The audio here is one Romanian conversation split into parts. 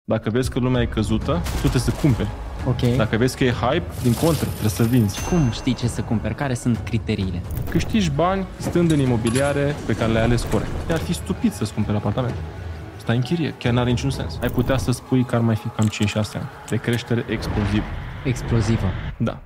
Dacă vezi că lumea e căzută, tu trebuie să cumperi. Ok. Dacă vezi că e hype, din contră, trebuie să vinzi. Cum știi ce să cumperi? Care sunt criteriile? Câștigi bani stând în imobiliare pe care le-ai ales corect. Ar fi stupid să-ți cumperi apartament. Stai în chirie, chiar n-are niciun sens. Ai putea să spui că ar mai fi cam 5-6 ani de creștere explozivă. Explozivă. Da.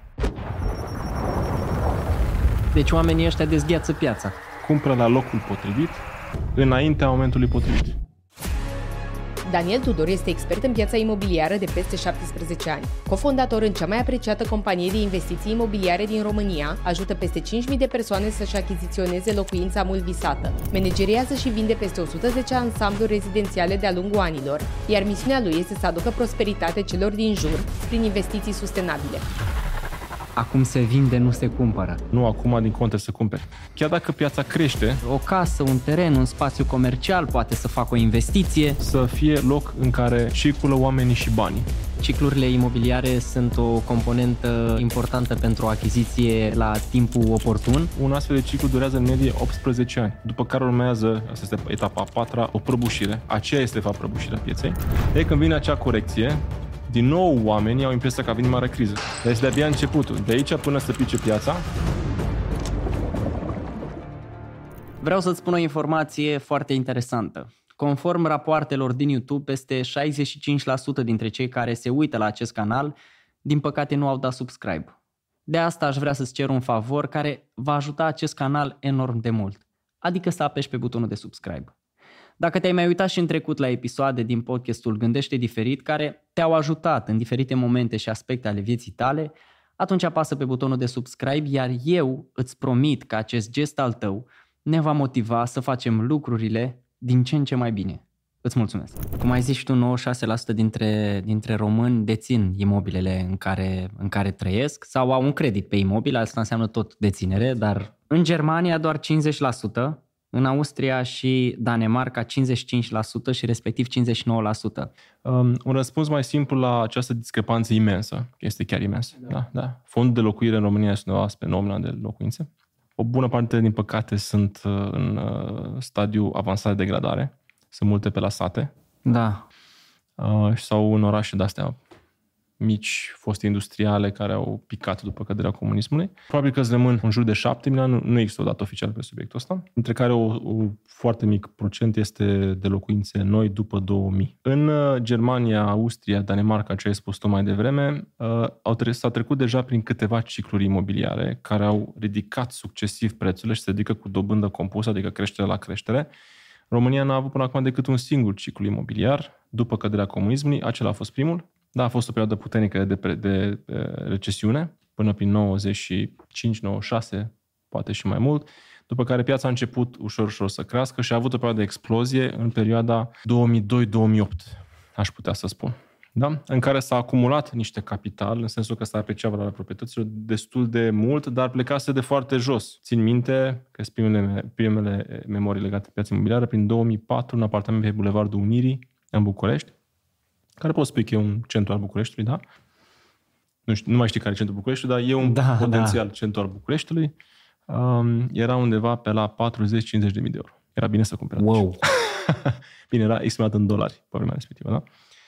Deci oamenii ăștia dezgheață piața. Cumpără la locul potrivit, înaintea momentului potrivit. Daniel Tudor este expert în piața imobiliară de peste 17 ani. Cofondator în cea mai apreciată companie de investiții imobiliare din România, ajută peste 5.000 de persoane să-și achiziționeze locuința mult visată. Manageriază și vinde peste 110 ansambluri rezidențiale de-a lungul anilor, iar misiunea lui este să aducă prosperitate celor din jur prin investiții sustenabile. Acum se vinde, nu se cumpără. Nu acum, din contră, să cumperi. Chiar dacă piața crește, O casă, un teren, un spațiu comercial poate să facă o investiție. să fie loc în care circulă oamenii și banii. Ciclurile imobiliare sunt o componentă importantă pentru o achiziție la timpul oportun. Un astfel de ciclu durează în medie 18 ani, după care urmează, asta este etapa a 4-a, o prăbușire. Aceea este, de fapt, prăbușirea pieței. De când vine acea corecție, din nou oamenii au impresia că a venit mare criză. Dar este de-abia începutul. De aici până să pice piața. Vreau să-ți spun o informație foarte interesantă. Conform rapoartelor din YouTube, peste 65% dintre cei care se uită la acest canal, din păcate nu au dat subscribe. De asta aș vrea să-ți cer un favor care va ajuta acest canal enorm de mult. Adică să apeși pe butonul de subscribe. Dacă te-ai mai uitat și în trecut la episoade din podcastul Gândește Diferit, care te-au ajutat în diferite momente și aspecte ale vieții tale, atunci apasă pe butonul de subscribe, iar eu îți promit că acest gest al tău ne va motiva să facem lucrurile din ce în ce mai bine. Îți mulțumesc. Cum ai zis și tu, 96% dintre români dețin imobilele în care trăiesc sau au un credit pe imobil, asta înseamnă tot deținere, dar în Germania doar 50%, în Austria și Danemarca 55% și respectiv 59%. Un răspuns mai simplu la această discrepanță imensă, este chiar imensă. Da. Fondul de locuire în România este undeva spre 9 milioane de locuințe. O bună parte, din păcate, sunt în stadiu avansat de degradare. Sunt multe pe la sate. Da. Sau în orașe de-astea mici, foste industriale care au picat după căderea comunismului. Probabil că îți rămân în jur de 7 milioane, nu există o dată oficială pe subiectul ăsta, între care o foarte mic procent este de locuințe noi după 2000. În Germania, Austria, Danemarca, ce ai spus tu mai devreme, s-a trecut deja prin câteva cicluri imobiliare care au ridicat succesiv prețurile și se ridică cu dobândă compusă, adică creștere la creștere. România n-a avut până acum decât un singur ciclu imobiliar după căderea comunismului, acela a fost primul. Da, a fost o perioadă puternică de recesiune, până prin 95-96, poate și mai mult, după care piața a început ușor să crească și a avut o perioadă de explozie în perioada 2002-2008, aș putea să spun. Da? În care s-a acumulat niște capital, în sensul că s-a apreciat valoarea proprietăților destul de mult, dar plecase de foarte jos. Țin minte că sunt primele memorii legate de piața imobiliară, prin 2004, un apartament pe Bulevardul Unirii, în București, care pot spune că e un centru al Bucureștiului, da? Nu mai știi care e centrul Bucureștiului, dar e un potențial centru al Bucureștiului. Era undeva pe la 40-50 de mii de euro. Era bine să cumperi. Wow! Bine, era estimat în dolari pe vremea respectivă, da?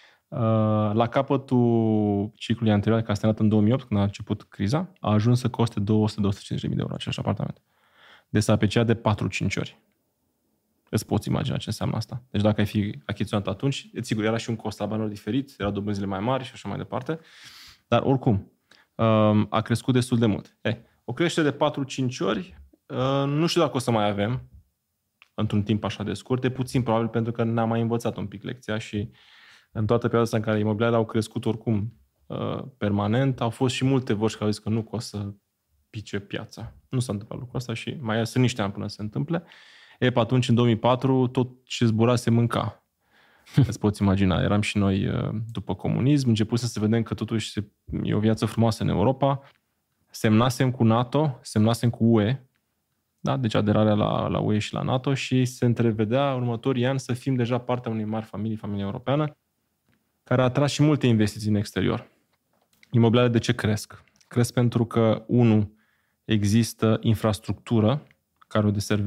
La capătul ciclului anterior, care a terminat în 2008, când a început criza, a ajuns să coste 200-250 de mii de euro același apartament. Deci s-a apreciat de 4-5 ori. Îți poți imagina ce înseamnă asta. Deci dacă ai fi achiziționat atunci, sigur, era și un cost al banilor diferit, erau dobânzile mai mari și așa mai departe, dar oricum, a crescut destul de mult. O creștere de 4-5 ori, nu știu dacă o să mai avem într-un timp așa de scurt, e puțin probabil pentru că n-am mai învățat un pic lecția și în toată perioada asta în care imobiliarele au crescut oricum permanent, au fost și multe voci care au zis că nu o să pice piața. Nu s-a întâmplat lucrul ăsta și mai sunt niște ani până se întâmple. Pe atunci, în 2004, tot ce zbura se mânca. Îți poți imagina. Eram și noi după comunism, începusem să vedem că totuși e o viață frumoasă în Europa. Semnasem cu NATO, semnasem cu UE, da? Deci aderarea la UE și la NATO și se întrevedea următorii ani să fim deja partea unei mari familii, familia europeană, care a atras și multe investiții în exterior. Imobiliare de ce cresc? Cresc pentru că, unu, există infrastructură care o deservesc,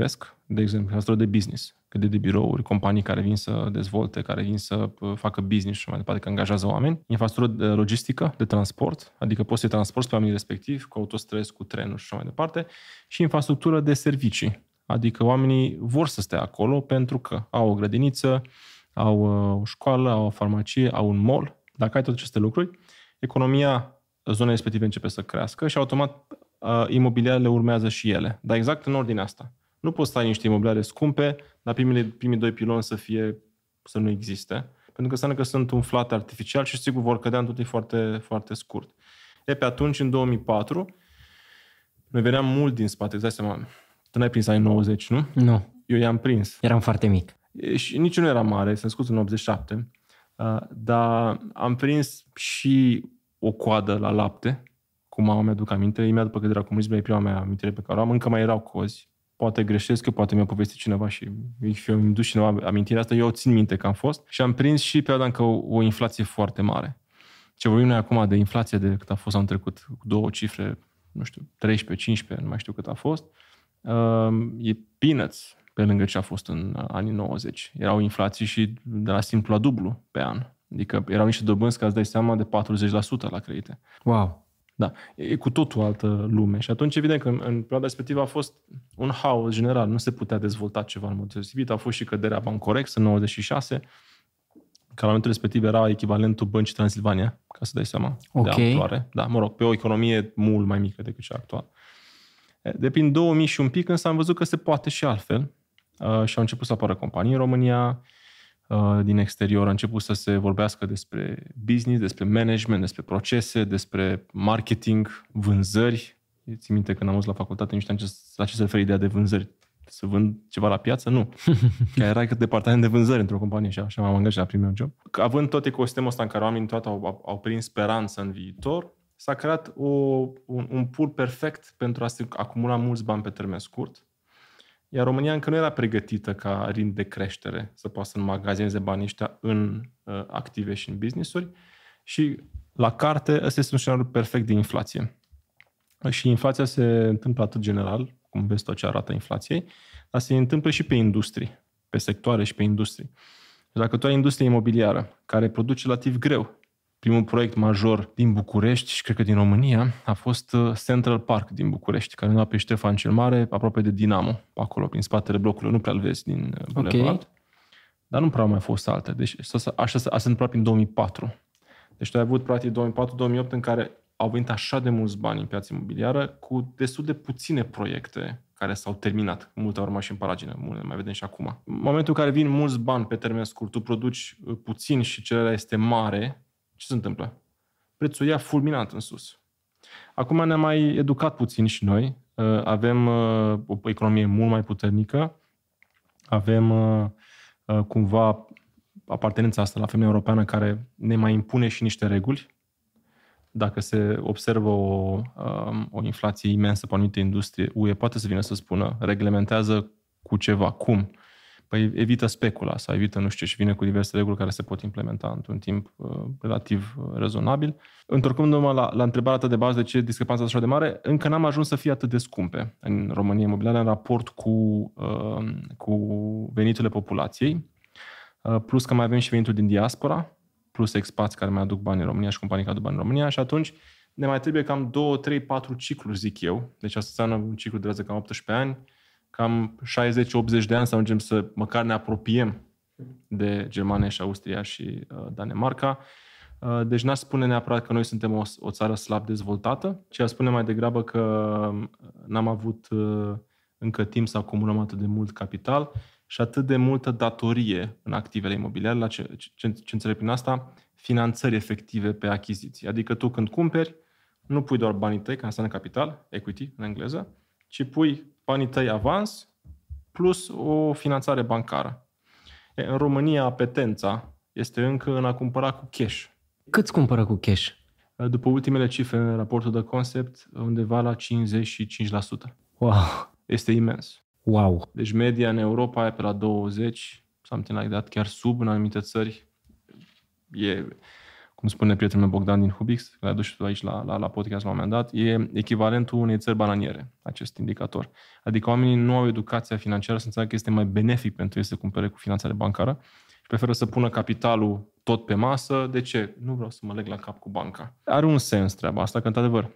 de exemplu, infrastructură de business, cât de birouri, companii care vin să dezvolte, care vin să facă business și mai departe, că angajează oameni. Infrastructură logistică, de transport, adică poți să transporti pe oamenii respectiv cu autostrăzi, cu trenuri și așa mai departe. Și infrastructură de servicii, adică oamenii vor să stea acolo pentru că au o grădiniță, au o școală, au o farmacie, au un mall. Dacă ai toate aceste lucruri, economia zonei respective începe să crească și automat imobiliarele urmează și ele. Dar exact în ordinea asta. Nu poți să ai niște imobiliare scumpe, dar primii doi piloni să nu existe. Pentru că înseamnă că sunt umflate artificial și sigur vor cădea într-un timp foarte, foarte scurt. Pe atunci, în 2004, noi veneam mult din spate. Îți dai seama, tu n-ai prins anii 90, nu? Nu. Eu i-am prins. Eram foarte mic. Și nici nu era mare, sunt scurs în 87, dar am prins și o coadă la lapte, cum mama mi-aduc aminte. Imediat după căderea comunismului, prima mea amintire pe care o am, încă mai erau cozi. Poate greșesc, că poate mi-a povestit cineva și mi-a dus cineva amintirea asta. Eu o țin minte că am fost și am prins și pe încă o inflație foarte mare. Ce vorbim noi acum de inflație de cât a fost anul trecut, cu două cifre, nu știu, 13, 15, nu mai știu cât a fost, e peanuts pe lângă ce a fost în anii 90. Erau inflații și de la simplu la dublu pe an. Adică erau niște dobânzi, ca îți dai seama, de 40% la credite. Wow! Da, e cu totul altă lume. Și atunci, evident că în perioada respectivă a fost un haos general. Nu se putea dezvolta ceva în mod deosebit. A fost și căderea Bancorex în 96, care la momentul respectiv era echivalentul Băncii Transilvania, ca să dai seama, de amploare. Da, mă rog, pe o economie mult mai mică decât cea actuală. De prin 2000 și un pic, însă am văzut că se poate și altfel. Și au început să apară companii în România, din exterior, a început să se vorbească despre business, despre management, despre procese, despre marketing, vânzări. Ții minte când am auzit la facultate, nu știam la ce se referă ideea de vânzări. Să vând ceva la piață? Nu. Că era departament de vânzări într-o companie și așa m-am angajat la primul job. Având tot ecosistemul ăsta în care oamenii toate au prins speranță în viitor, s-a creat un pool perfect pentru a se acumula mulți bani pe termen scurt. Iar România încă nu era pregătită ca rind de creștere să poată să înmagazineze banii ăștia în active și în business-uri. Și la carte, ăsta este un scenariu perfect de inflație. Și inflația se întâmplă atât general, cum vezi tot ce arată inflației, dar se întâmplă și pe industrii, pe sectoare și pe industrii. Dacă tu ai industrie imobiliară care produce relativ greu, primul proiect major din București și cred că din România a fost Central Park din București, care nu a pe Ștefan cel Mare, aproape de Dinamo, pe acolo, prin spatele blocului. Nu prea-l vezi din Bulevard. Dar nu prea au mai fost alte. Deci așa s-a întâmplat prin 2004. Deci tu ai avut practic 2004-2008 în care au venit așa de mulți bani în piața imobiliară cu destul de puține proiecte care s-au terminat. Multe au rămas și în paragină, multe mai vedem și acum. În momentul în care vin mulți bani pe termen scurt, tu produci puțin și cererea este mare, ce se întâmplă? Prețul ia fulminant în sus. Acum ne-am mai educat puțin și noi. Avem o economie mult mai puternică. Avem cumva apartenența asta la femeia europeană care ne mai impune și niște reguli. Dacă se observă o inflație imensă pe o anumită industrie, UE poate să vină să spună, reglementează cu ceva. Cum? Păi evită specula sau evită nu știu ce și vine cu diverse reguli care se pot implementa într-un timp relativ rezonabil. Întorcându-mă la întrebarea ta de bază de ce discrepanța așa de mare, încă n-am ajuns să fie atât de scumpe în România imobiliare în raport cu veniturile populației, plus că mai avem și venituri din diaspora, plus expați care mai aduc bani în România și companii care aduc bani în România și atunci ne mai trebuie cam 2, 3, 4 cicluri, zic eu. Deci asta înseamnă un ciclu durează cam 18 ani, cam 60-80 de ani să ajungem să măcar ne apropiem de Germania și Austria și Danemarca. Deci n-aș spune neapărat că noi suntem o țară slab dezvoltată, ci aș spune mai degrabă că n-am avut încă timp să acumulăm atât de mult capital și atât de multă datorie în activele imobiliare. Ce înțeleg prin asta? Finanțări efective pe achiziții. Adică tu când cumperi, nu pui doar banii tăi, care înseamnă capital, equity în engleză, ci pui banii tăi avans plus o finanțare bancară. În România, apetența este încă în a cumpăra cu cash. Cât cumpără cu cash? După ultimele cifre în raportul de concept, undeva la 55%. Wow! Este imens. Wow! Deci media în Europa e pe la 20, something like that, chiar sub în anumite țări. cum spune prietenul meu Bogdan din Hubix, care a dus aici la podcast la un moment dat, e echivalentul unei țări bananiere, acest indicator. Adică oamenii nu au educația financiară să înțeleagă că este mai benefic pentru ei să cumpere cu finanțare bancară și preferă să pună capitalul tot pe masă. De ce? Nu vreau să mă leg la cap cu banca. Are un sens treaba asta, că într-adevăr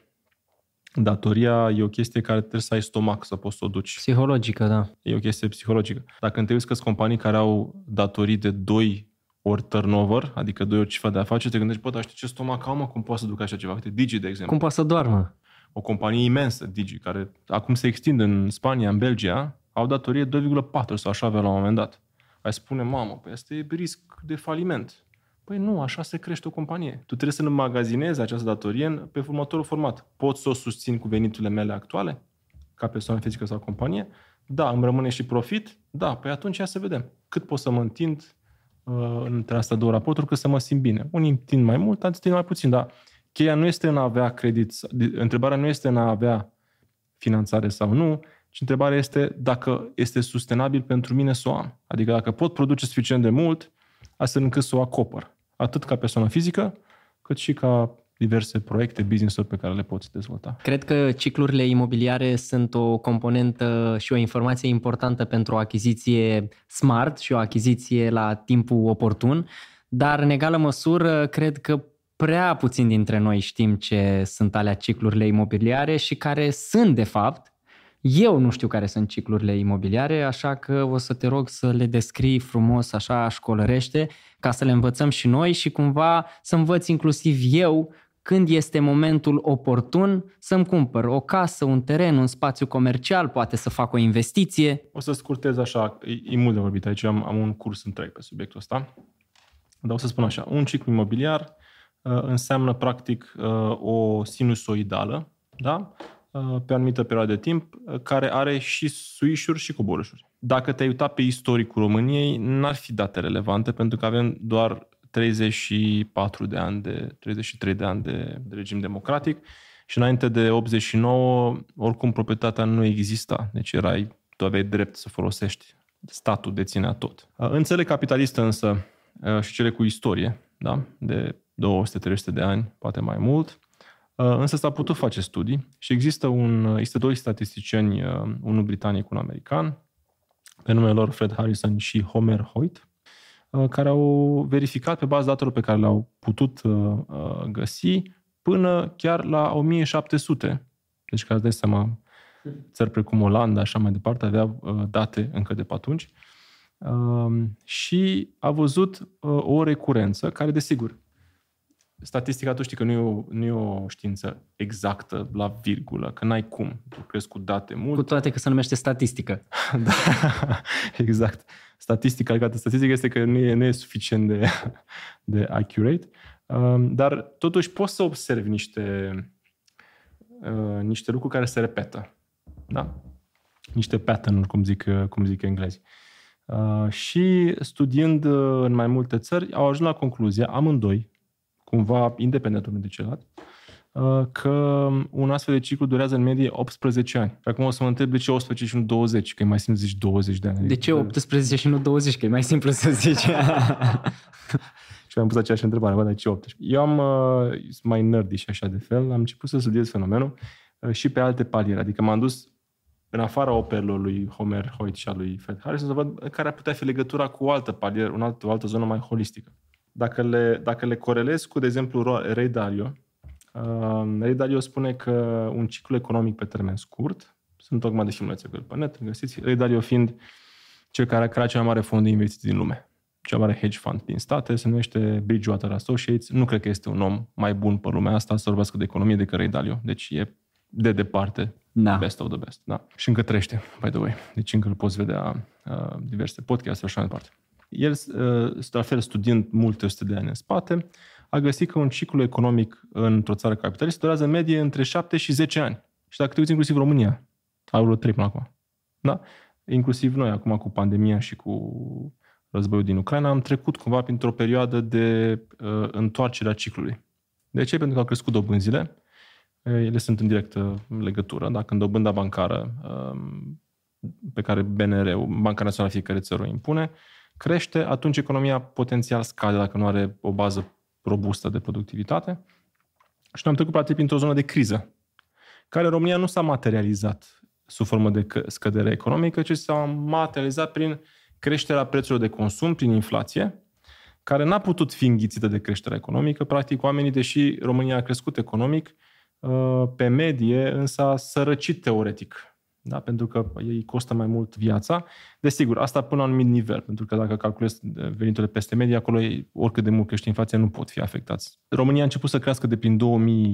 datoria e o chestie care trebuie să ai stomac să poți să o duci. Psihologică, da. E o chestie psihologică. Dacă te uiți că sunt companii care au datorii de 2 ori turnover, adică 2 ori cifra de afaceri, te gândești, dar știi ce stomac am, cum poate să ducă așa ceva? Uite, Digi, de exemplu. Cum poate să doarmă? O companie imensă, Digi, care acum se extinde în Spania, în Belgia, au datorie 2,4 sau așa avea la un moment dat. Ai spune, mamă, păi asta e risc de faliment. Păi nu, așa se crește o companie. Tu trebuie să înmagazinezi această datorie pe următorul format. Pot să o susțin cu veniturile mele actuale, ca persoană fizică sau companie? Da, îmi rămâne și profit? Da, păi atunci ia să vedem. Cât pot să mă întind între astea două raporturi, că să mă simt bine. Unii întind mai mult, alții întind mai puțin, dar cheia nu este în a avea credit, întrebarea nu este în a avea finanțare sau nu, ci întrebarea este dacă este sustenabil pentru mine să o am. Adică dacă pot produce suficient de mult, astfel încât să o acopăr. Atât ca persoană fizică, cât și ca diverse proiecte, business-uri pe care le poți dezvolta. Cred că ciclurile imobiliare sunt o componentă și o informație importantă pentru o achiziție smart și o achiziție la timpul oportun, dar în egală măsură cred că prea puțin dintre noi știm ce sunt alea ciclurile imobiliare și care sunt de fapt. Eu nu știu care sunt ciclurile imobiliare, așa că o să te rog să le descrii frumos, așa școlărește, ca să le învățăm și noi și cumva să învăț inclusiv eu când este momentul oportun să-mi cumpăr o casă, un teren, un spațiu comercial, poate să fac o investiție. O să scurtez așa, e mult de vorbit aici, am un curs întreg pe subiectul ăsta, dar o să spun așa, un ciclu imobiliar înseamnă practic o sinusoidală, da? Pe o anumită perioadă de timp, care are și suișuri și coborâșuri. Dacă te-ai uitat pe istoricul României, n-ar fi date relevante, pentru că avem doar 33 de ani de regim democratic și înainte de 89, oricum proprietatea nu exista. Deci tu aveai drept să folosești. Statul deținea tot. În țările capitaliste însă și cele cu istorie, da? De 200-300 de ani, poate mai mult, însă s-a putut face studii și există doi statisticieni, unul britanic, unul american, pe numele lor Fred Harrison și Homer Hoyt, care au verificat pe baza datelor pe care le-au putut găsi până chiar la 1700. Deci, ca să dai seama, țări precum Olanda, așa mai departe, aveau date încă de pe atunci. Și a văzut o recurență care, desigur, statistica, tu știi că nu e o știință exactă la virgulă, că n-ai cum. Tu crezi cu date mult. Cu toate că se numește statistică. Da, exact. Statistica legată statistică este că nu e suficient de accurate, dar totuși poți să observi niște lucruri care se repetă. Da? Niște pattern-uri, cum zic englezii. Și studiind în mai multe țări, au ajuns la concluzia, amândoi, cumva independent unul de celălalt, că un astfel de ciclu durează în medie 18 ani. Și acum o să mă întreb de ce 18 și nu 20, că e mai simplu să zici 20 de ani. De ce 18 și nu 20, că e mai simplu să zici? Și mi-am pus aceeași întrebare, dar de ce 18? Eu sunt mai nerdy și așa de fel, am început să studiez fenomenul și pe alte paliere. Adică m-am dus în afara operelor lui Homer Hoyt și a lui Fred Harrison să văd care ar putea fi legătura cu o altă palieră, o altă zonă mai holistică. Dacă le corelezi cu, de exemplu, Ray Dalio, Ray Dalio spune că un ciclu economic pe termen scurt, sunt tocmai de filmulețe pe net, găsiți, Ray Dalio fiind cel care a creat cel mai mare fond de investiții din lume, cel mai mare hedge fund din state, se numește Bridgewater Associates. Nu cred că este un om mai bun pe lumea asta să vorbească de economie decât Ray Dalio, deci e de departe best of the best. Da. Și încă trăiește, by the way, deci încă îl poți vedea diverse podcast și așa mai departe. El, la fel, studiind multe sute de ani în spate, a găsit că un ciclu economic într-o țară capitalistă durează în medie între 7 și 10 ani. Și dacă te uiți inclusiv România, a vreo 3 până acum. Da? Inclusiv noi, acum cu pandemia și cu războiul din Ucraina, am trecut cumva printr-o perioadă de întoarcere a ciclului. De ce? Pentru că au crescut dobânzile. Ele sunt în directă legătură. Da? Când dobânda bancară pe care BNR-ul, Banca Națională fiecare țară o impune, crește, atunci economia potențial scade dacă nu are o bază robustă de productivitate și ne-am trecut practic printr-o zonă de criză, care în România nu s-a materializat sub formă de scădere economică, ci s-a materializat prin creșterea prețurilor de consum, prin inflație, care n-a putut fi înghițită de creșterea economică. Practic, oamenii, deși România a crescut economic, pe medie, însă a sărăcit teoretic. Da? Pentru că ei costă mai mult viața. Desigur, asta până la un anumit nivel, pentru că dacă calculezi veniturile peste medie, acolo oricât de mult crește inflația, nu pot fi afectați. România a început să crească de prin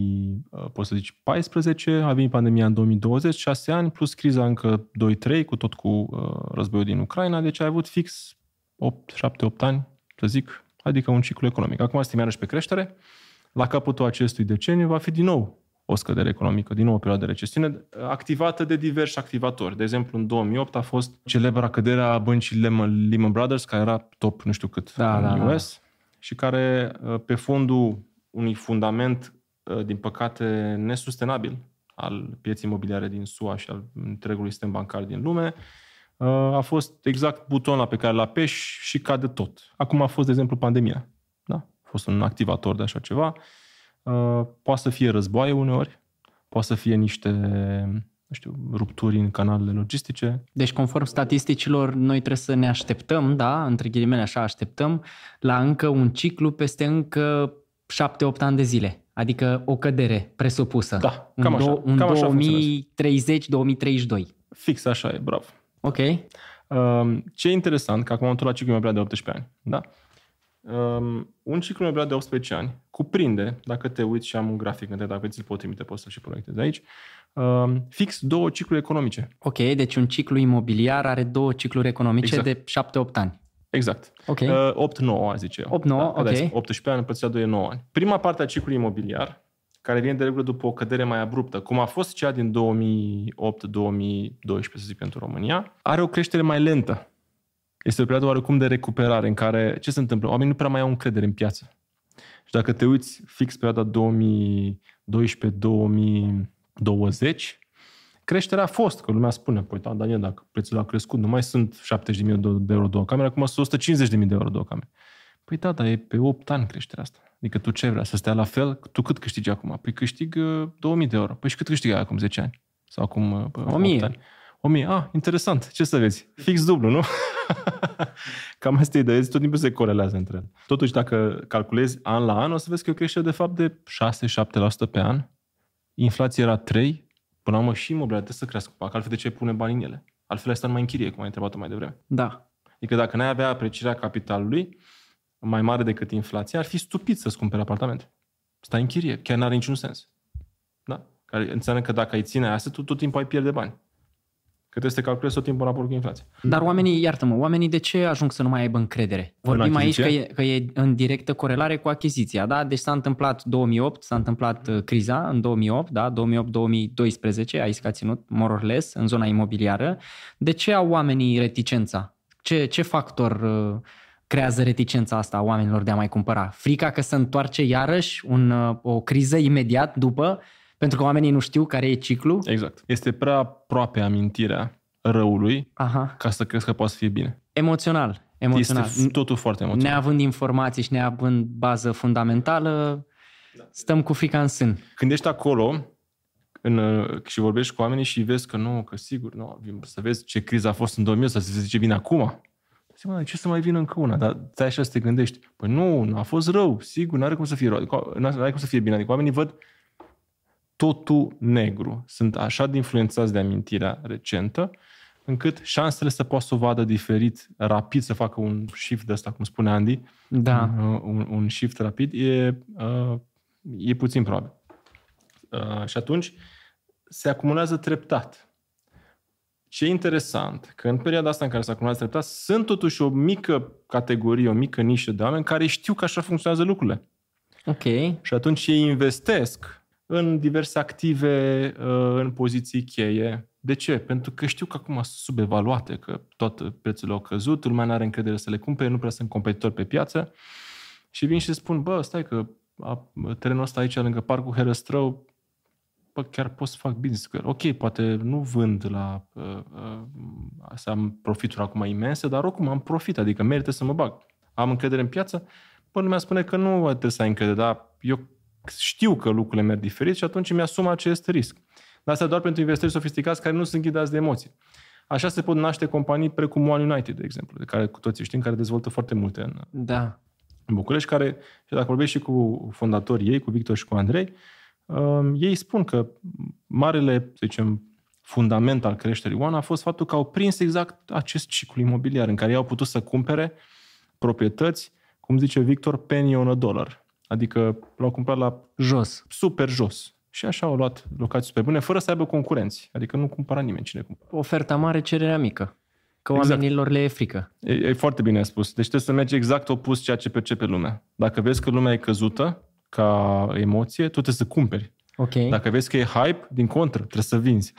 2014, a venit pandemia în 2020, 6 ani, plus criza încă 2-3, cu războiul din Ucraina, deci ai avut fix 7-8 ani, să zic, adică un ciclu economic. Acum suntem iarăși pe creștere. La capătul acestui deceniu va fi din nou o scădere economică, din nou o perioadă de recesiune, activată de diversi activatori. De exemplu, în 2008 a fost celebra căderea băncii Lehman Brothers, care era top nu știu cât în US, și care, pe fondul unui fundament, din păcate, nesustenabil al pieței imobiliare din SUA și al întregului sistem bancar din lume, a fost exact butonul pe care l-apeși și cade tot. Acum a fost, de exemplu, pandemia. Da? A fost un activator de așa ceva. Poate să fie războaie uneori, poate să fie niște, nu știu, rupturi în canalele logistice. Deci, conform statisticilor, noi trebuie să ne așteptăm, da, între ghilimele așa așteptăm, la încă un ciclu peste încă 7-8 ani de zile. Adică o cădere presupusă. Da, cam așa. În 2030-2032. Fix așa e, bravo. Ok. Ce e interesant, că acum am la ciclu imobiliar de 18 ani, da? Un ciclu imobiliar de 18 ani cuprinde, dacă te uiți și am un grafic, dacă ți-l pot trimite, poți să și proiectezi aici, fix 2 cicluri economice. Ok, deci un ciclu imobiliar are 2 cicluri economice de 7-8 ani. Exact. Okay. 8-9, zice eu. 8-9, da? Ok. 18 ani împărțită 2 e 9 ani. Prima parte a ciclului imobiliar, care vine de regulă după o cădere mai abruptă, cum a fost cea din 2008-2012, să zic, pentru România, are o creștere mai lentă. Este o perioadă oarecum de recuperare în care, ce se întâmplă? Oamenii nu prea mai au încredere în piață. Și dacă te uiți fix perioada 2012-2020, creșterea a fost, că lumea spune, păi, da, Daniel, dacă prețul a crescut, nu mai sunt 70.000 de euro două camere, acum sunt 150.000 de euro două camere. Păi da, dar e pe 8 ani creșterea asta. Adică tu ce vrea? Să stea la fel? Tu cât câștigi acum? Păi câștig 2.000 de euro. Păi și cât câștigai acum 10 ani? Sau acum 8 ani? 1.000. Interesant. Ce să vezi? Fix dublu, nu? Cam asta e ideea. Tot timpul se corelează între ele. Totuși, dacă calculezi an la an, o să vezi că e o creștere de fapt de 6-7% pe an. Inflația era 3%. Până la urmă și imobiliare trebuie să crească. Că altfel de ce pune bani în ele? Altfel ai stat mai în chirie, cum ai întrebat-o mai devreme. Da. Adică dacă n-ai avea aprecierea capitalului mai mare decât inflația, ar fi stupid să-ți cumperi apartamente. Stai în chirie. Chiar n-are niciun sens. Da? Care înseamnă că dacă ai ține astea, tu tot timpul ai pierde bani. Că trebuie să te calculezi tot timpul în raport cu inflația. Dar oamenii, iartă-mă, oamenii de ce ajung să nu mai aibă încredere? Vorbim aici că e în directă corelare cu achiziția, da? Deci s-a întâmplat 2008, s-a întâmplat criza în 2008, da? 2008-2012, aici că a ținut more or less în zona imobiliară. De ce au oamenii reticența? Ce factor creează reticența asta a oamenilor de a mai cumpăra? Frica că se întoarce iarăși o criză imediat după? Pentru că oamenii nu știu care e ciclu? Exact. Este prea aproape amintirea răului ca să crezi că poate să fie bine. Emoțional. Este totul foarte emoțional. Neavând informații și neavând bază fundamentală, stăm cu frica în sân. Când ești acolo și vorbești cu oamenii și vezi că nu, că sigur, nu, să vezi ce criză a fost în 2000, să se zice bine acum. De ce să mai vină încă una? Dar stai așa să te gândești. Păi nu a fost rău. Sigur, n-are cum să fie rău. N-are cum să fie bine. Adică oamenii văd totul negru. Sunt așa de influențați de amintirea recentă, încât șansele să poată să o vadă diferit, rapid, să facă un shift de ăsta, cum spune Andy, da. un shift rapid, e puțin probabil. Și atunci se acumulează treptat. Ce e interesant, că în perioada asta în care se acumulează treptat, sunt totuși o mică categorie, o mică nișă de oameni care știu că așa funcționează lucrurile. Ok. Și atunci ei investesc în diverse active, în poziții cheie. De ce? Pentru că știu că acum sunt subevaluate, că toate prețurile au căzut, lumea nu are încredere să le cumpere, nu prea sunt competitori pe piață și vin și spun, stai că terenul ăsta aici, lângă Parcul Herăstrău, chiar pot să fac business cu el. Ok, poate nu vând să am profituri acum imense, dar oricum am profit, adică merită să mă bag. Am încredere în piață, Bă, lumea spune că nu trebuie să ai încredere, dar eu știu că lucrurile merg diferit și atunci mi-asum acest risc. Dar asta doar pentru investitori sofisticați care nu sunt ghidați de emoții. Așa se pot naște companii precum One United, de exemplu, de care cu toții știm, care dezvoltă foarte multe în București, care, și dacă vorbești și cu fondatorii ei, cu Victor și cu Andrei, ei spun că marele, să zicem, fundament al creșterii One a fost faptul că au prins exact acest ciclu imobiliar în care ei au putut să cumpere proprietăți, cum zice Victor, penny on a dollar. Adică l-au cumpărat la jos. Super jos. Și așa au luat locații super bune, fără să aibă concurenți. Adică nu cumpăra nimeni cine cumpăra. Oferta mare, cererea mică. Că exact. Oamenilor le e frică. E foarte bine spus. Deci trebuie să mergi exact opus ceea ce percepe lumea. Dacă vezi că lumea e căzută ca emoție, tu trebuie să cumperi. Okay. Dacă vezi că e hype, din contră, trebuie să vinzi.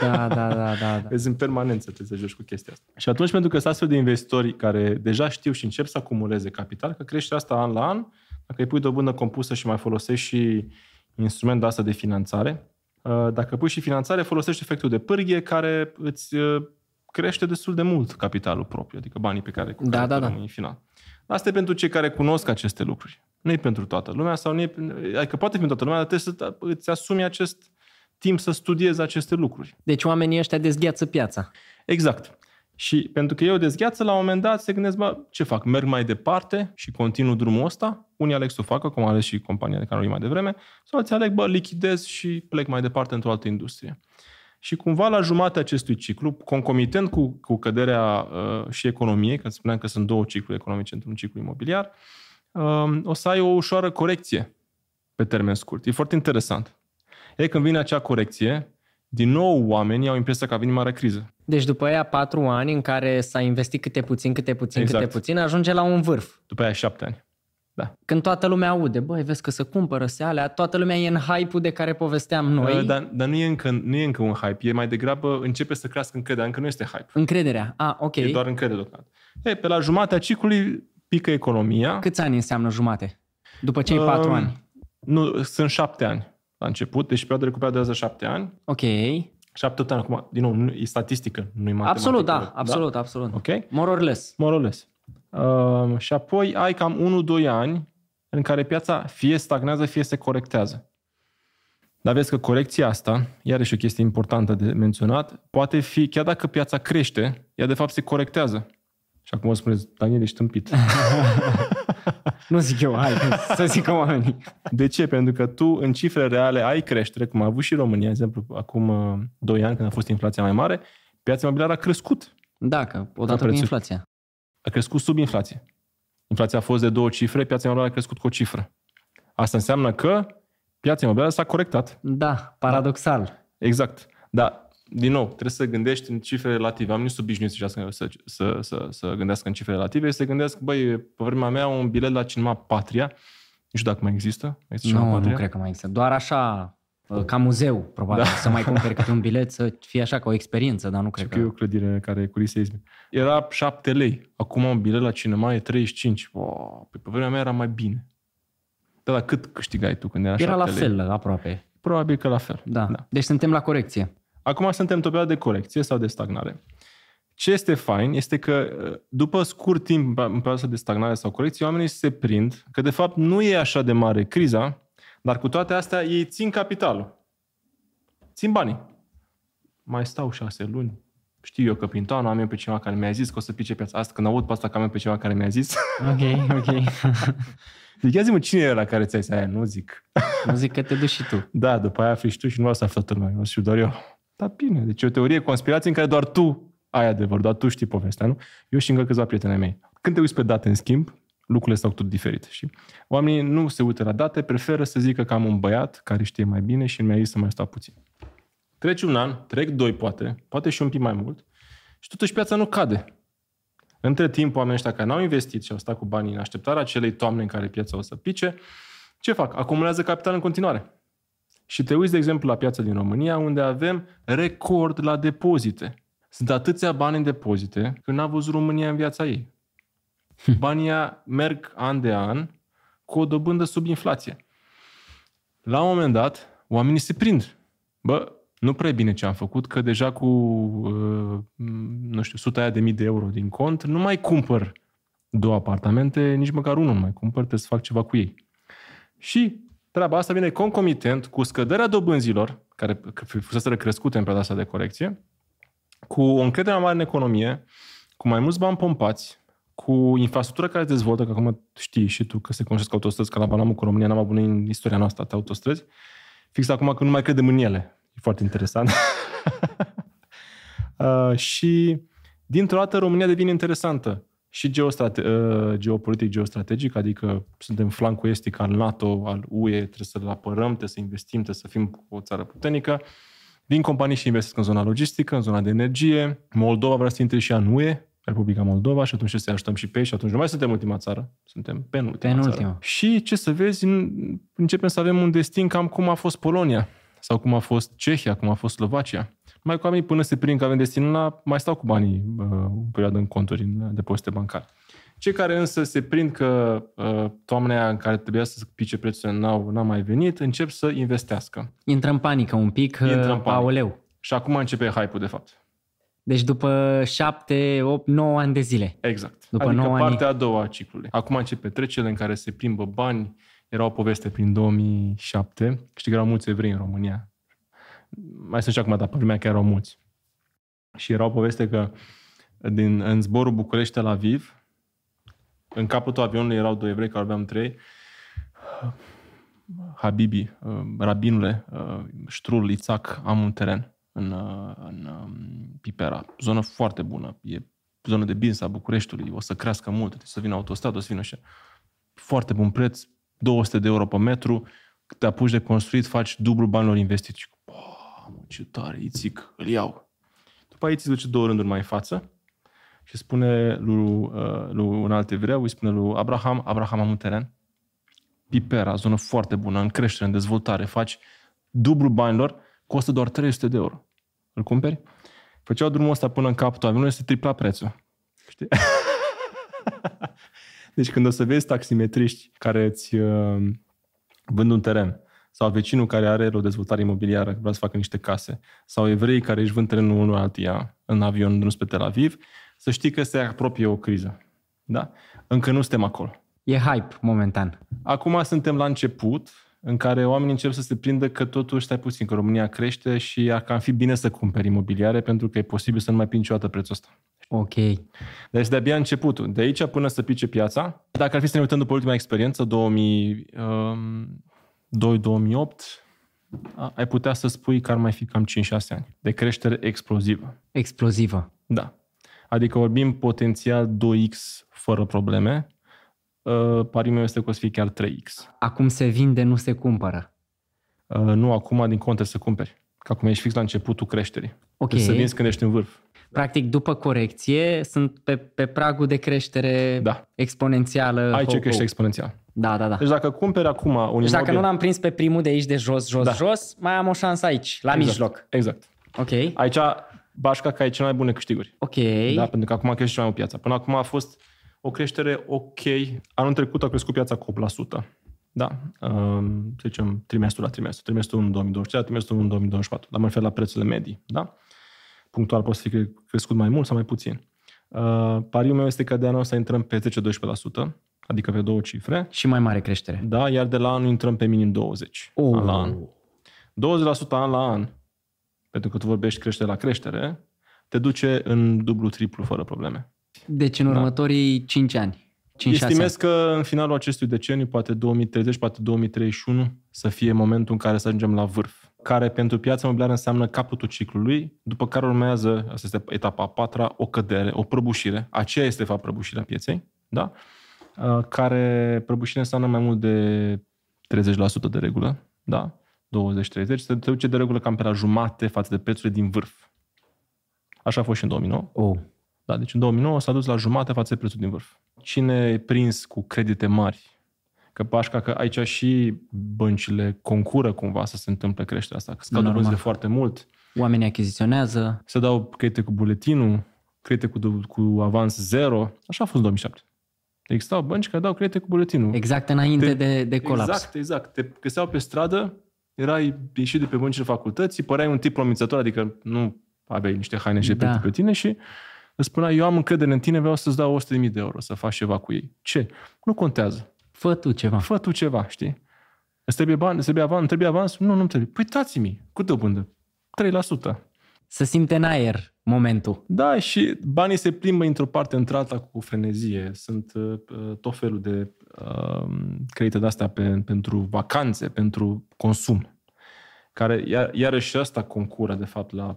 Da. Vezi în permanență, trebuie să joci cu chestia asta. Și atunci, pentru că sunt astfel de investitori care deja știu și încep să acumuleze capital, că crește asta an la an, dacă îi pui dobândă compusă și mai folosești și instrument de asta de finanțare, dacă pui și finanțare, folosești efectul de pârghie care îți crește destul de mult capitalul propriu, adică banii pe care rămâi în final. Asta e pentru cei care cunosc aceste lucruri. Nu e pentru toată lumea, sau nu e, adică poate fi pentru toată lumea, dar trebuie să îți asumi acest timp să studiezi aceste lucruri. Deci oamenii ăștia dezgheață piața. Exact. Și pentru că eu dezgheață, la un moment dat se gândesc, ce fac? Merg mai departe și continuu drumul ăsta? Unii aleg să o facă, cum a ales și compania de care am mai devreme, sau alții aleg, lichidez și plec mai departe într-o altă industrie. Și cumva la jumatea acestui ciclu, concomitent cu căderea și economiei, că spuneam că sunt două cicluri economice într-un ciclu imobiliar, o să ai o ușoară corecție pe termen scurt. E foarte interesant. Când vine acea corecție, din nou oamenii au impresia că a venit mare criză. Deci după aia 4 ani în care s-a investit câte puțin, ajunge la un vârf. După aia 7 ani. Da. Când toată lumea aude, vezi că se cumpără alea, toată lumea e în hype-ul de care povesteam noi. Dar nu e încă un hype, e mai degrabă începe să crească încrederea, încă nu este hype. Încrederea, ok. E doar încredere deocamdată. Pe la jumatea ciclului pică economia. Câți ani înseamnă jumate? După cei 4 ani? Nu, sunt 7 ani la început, deci perioada de recuperare durează 7 ani. Ok. 7 ani, acum, din nou, e statistică, nu e matematică. Absolut. Ok? More or less. Și apoi ai cam 1-2 ani în care piața fie stagnează, fie se corectează. Dar vezi că corecția asta, iarăși o chestie importantă de menționat, poate fi, chiar dacă piața crește, ea de fapt se corectează. Și acum o spuneți, Daniel, ești tâmpit. Nu zic eu, hai să zică oamenii. De ce? Pentru că tu în cifre reale ai creștere, cum a avut și România, de exemplu, acum 2 ani când a fost inflația mai mare, piața imobiliară a crescut. Da, că odată cu inflația. A crescut sub inflație. Inflația a fost de 2 cifre, piața imobiliară a crescut cu o cifră. Asta înseamnă că piața imobiliară s-a corectat. Da, paradoxal. Exact. Dar, din nou, trebuie să gândești în cifre relative. Am nici obișnuiți să gândească în cifre relative, să gândesc, pe vremea mea, un bilet la cinema Patria, nu știu dacă mai există. Nu cred că mai există. Doar așa, ca muzeu, probabil, să mai cumperi câte un bilet, să fie așa ca o experiență, dar nu cred că... E o clădire care e cu risc seismic. Era 7 lei. Acum un bilet la cinema e 35. Pe vremea mea era mai bine. Dar cât câștigai tu când era 7 lei? Era la fel, aproape. Probabil că la fel. Da. Deci suntem la corecție. Acum suntem într-o perioadă de corecție sau de stagnare. Ce este fain este că după scurt timp în perioada de stagnare sau corecție, oamenii se prind că de fapt nu e așa de mare criza, dar cu toate astea ei țin capitalul. Țin banii. Mai stau 6 luni. Știu eu că prin toamnă am eu pe cineva care mi-a zis că o să pice piața asta. Când aud pe asta că am eu pe cineva care mi-a zis. Ok. Deci ia zi-mă, cine e ăla care ți-a zis aia? Nu zic. Nu zic că te duci și tu. Da, după aia afli și tu și nu o să află toată lumea. O să doar eu. Da, bine. Deci e o teorie conspirație în care doar tu ai adevăr, doar tu știi povestea, nu? Eu și încă câțiva prieteni mei. Când te uiți pe date, în schimb, lucrurile stau tot diferit. Și oamenii nu se uită la date, preferă să zică că am un băiat care știe mai bine și mi-a zis să mai stau puțin. Trece un an, trec 2 poate și un pic mai mult și totuși piața nu cade. Între timp, oamenii ăștia care n-au investit și au stat cu banii în așteptarea acelei toamne în care piața o să pice, ce fac? Acumulează capital în continuare. Și te uiți, de exemplu, la piața din România, unde avem record la depozite. Sunt atâția bani în depozite că n-a văzut România în viața ei. Banii merg an de an cu o dobândă sub inflație. La un moment dat, oamenii se prind. Nu prea e bine ce am făcut, că deja cu, 100.000 de euro din cont, nu mai cumpăr 2 apartamente, nici măcar unul nu mai cumpăr, trebuie să fac ceva cu ei. Și treaba asta vine concomitent cu scăderea dobânzilor, care fuseseră crescute în perioada asta de corecție, cu o încredere mai mare în economie, cu mai mulți bani pompați, cu infrastructura care se dezvoltă, că acum știi și tu că se construiesc autostrăzi, că la Balamul cu România n-am avut în istoria noastră atâtea autostrăzi. Fix acum că nu mai credem în ele. E foarte interesant. Și dintr-o dată România devine interesantă. Și geopolitic, geostrategic, adică suntem flancul estic al NATO, al UE, trebuie să-l apărăm, trebuie să investim, trebuie să fim o țară puternică. Vin companii și investesc în zona logistică, în zona de energie. Moldova vrea să intre și în UE, Republica Moldova, și atunci să ajutăm și pe ei și atunci nu mai suntem ultima țară, suntem penultima țară. Și ce să vezi, începem să avem un destin cam cum a fost Polonia sau cum a fost Cehia, cum a fost Slovacia. Numai că oamenii până se prind că avem destinul ăla, mai stau cu banii o perioadă în conturi, în depozite bancare. Cei care însă se prind că toamna aia în care trebuia să pice prețurile n-au mai venit, încep să investească. Intră în panică un pic, aoleu. Și acum începe hype-ul, de fapt. Deci după 7, 8, 9 ani de zile. Exact. După adică 9 partea a doua a ciclului. Acum începe trecerile în care se plimbă bani. Era o poveste prin 2007. Știi că erau mulți evrei în România. Mai sunt și acum, dar pe vremea chiar erau mulți. Și era o poveste că în zborul București-Tel Aviv, în capătul avionului erau 2 evrei, care vorbeam între ei. Habibi, rabinule, Ștrul, Ițac, am un teren în Pipera. Zonă foarte bună. E zonă de business a Bucureștiului. O să crească mult. Să vină autostradă, o să vină așa. Foarte bun preț. 200 de euro pe metru. Te apuci de construit, faci dublu banilor investiți. Ce tare, Ițic, îl iau. După aia Ițic duce 2 rânduri mai în față și spune lui un alt evreu, îi spune lui Abraham, am un teren. Pipera, zonă foarte bună, în creștere, în dezvoltare. Faci dublu banilor, costă doar 300 de euro. Îl cumperi? Făceau drumul ăsta până în capătul avionului, se tripla prețul. Știi? Deci când o să vezi taximetriști care îți vând un teren, sau vecinul care are o dezvoltare imobiliară, vrea să facă niște case, sau evrei care își vând terenul unul altuia în avion drum spre Tel Aviv, să știi că se apropie o criză. Da? Încă nu suntem acolo. E hype momentan. Acum suntem la început, în care oamenii încep să se prindă că totuși, stai puțin, că România crește și ar cam fi bine să cumperi imobiliare, pentru că e posibil să nu mai prind niciodată prețul ăsta. Ok. Deci de-abia începutul. De aici până să pice piața, dacă ar fi să ne uităm după ultima experiență, 2002-2008, ai putea să spui că ar mai fi cam 5-6 ani de creștere explozivă. Explozivă. Da. Adică vorbim potențial 2x fără probleme. Pariul meu este că o să fie chiar 3x. Acum se vinde, nu se cumpără. Nu, acum din contră să cumperi. Că acum ești fix la începutul creșterii. Ok. Deci să vinzi când ești în vârf. Practic, după corecție, sunt pe pragul de creștere exponențială. Aici crește exponențial. Da. Deci dacă cumperi acum un imobil... Deci dacă nu l-am prins pe primul de aici de jos, mai am o șansă aici, la mijloc. Exact. Ok. Aici bașca că ai cele mai bune câștiguri. Ok. Da, pentru că acum crește mai mult piața. Până acum a fost o creștere ok. Anul trecut a crescut piața cu 8%. Da. Să zicem trimestru la trimestru. Trimestrul 1 în 2023, trimestrul 1 în 2024. Dar mă refer la prețurile medii. Da? Punctual poate să fie crescut mai mult sau mai puțin. Pariul meu este că de anul ăsta intrăm pe 10-12%, adică pe 2 cifre. Și mai mare creștere. Da, iar de la anul intrăm pe minim 20%. An la an. 20% an la an, pentru că tu vorbești creștere la creștere, te duce în dublu, triplu, fără probleme. Deci în următorii 5 ani. Estimez că în finalul acestui deceniu, poate 2030, poate 2031, să fie momentul în care să ajungem la vârf, care pentru piața imobiliară înseamnă capătul ciclului, după care urmează, asta este etapa a 4-a, o cădere, o prăbușire. Aceea este, de fapt, prăbușirea pieței, da? Care prăbușire înseamnă mai mult de 30% de regulă, da? 20-30, se duce de regulă cam pe la jumate față de prețurile din vârf. Așa a fost și în 2009. Da, deci în 2009 s-a dus la jumate față de prețul din vârf. Cine e prins cu credite mari, că pașca că aici și băncile concură cumva să se întâmple creșterea asta, că scad dobânzile foarte mult. Oamenii achiziționează. Se dau credite cu buletinul, credite cu avans zero. Așa a fost în 2007. Existau bănci care dau credite cu buletinul. Exact înainte de colaps. Exact. Te găseau pe stradă, erai ieșit de pe băncile facultății, păreai un tip promițător, adică nu aveai niște haine și pe tine și îți spunea, eu am încredere în tine, vreau să-ți dau 100.000 de euro să faci ceva cu ei. Ce? Nu contează. Fă tu ceva, știi? Îți trebuie bani, trebuie avans? Nu trebuie. Păi dați-mi, cu dobândă, 3%. Să simte în aer momentul. Da, și banii se plimbă într-o parte într-alta cu frenezie. Sunt tot felul de credite de-astea pentru vacanțe, pentru consum, care iarăși ăsta concură, de fapt, la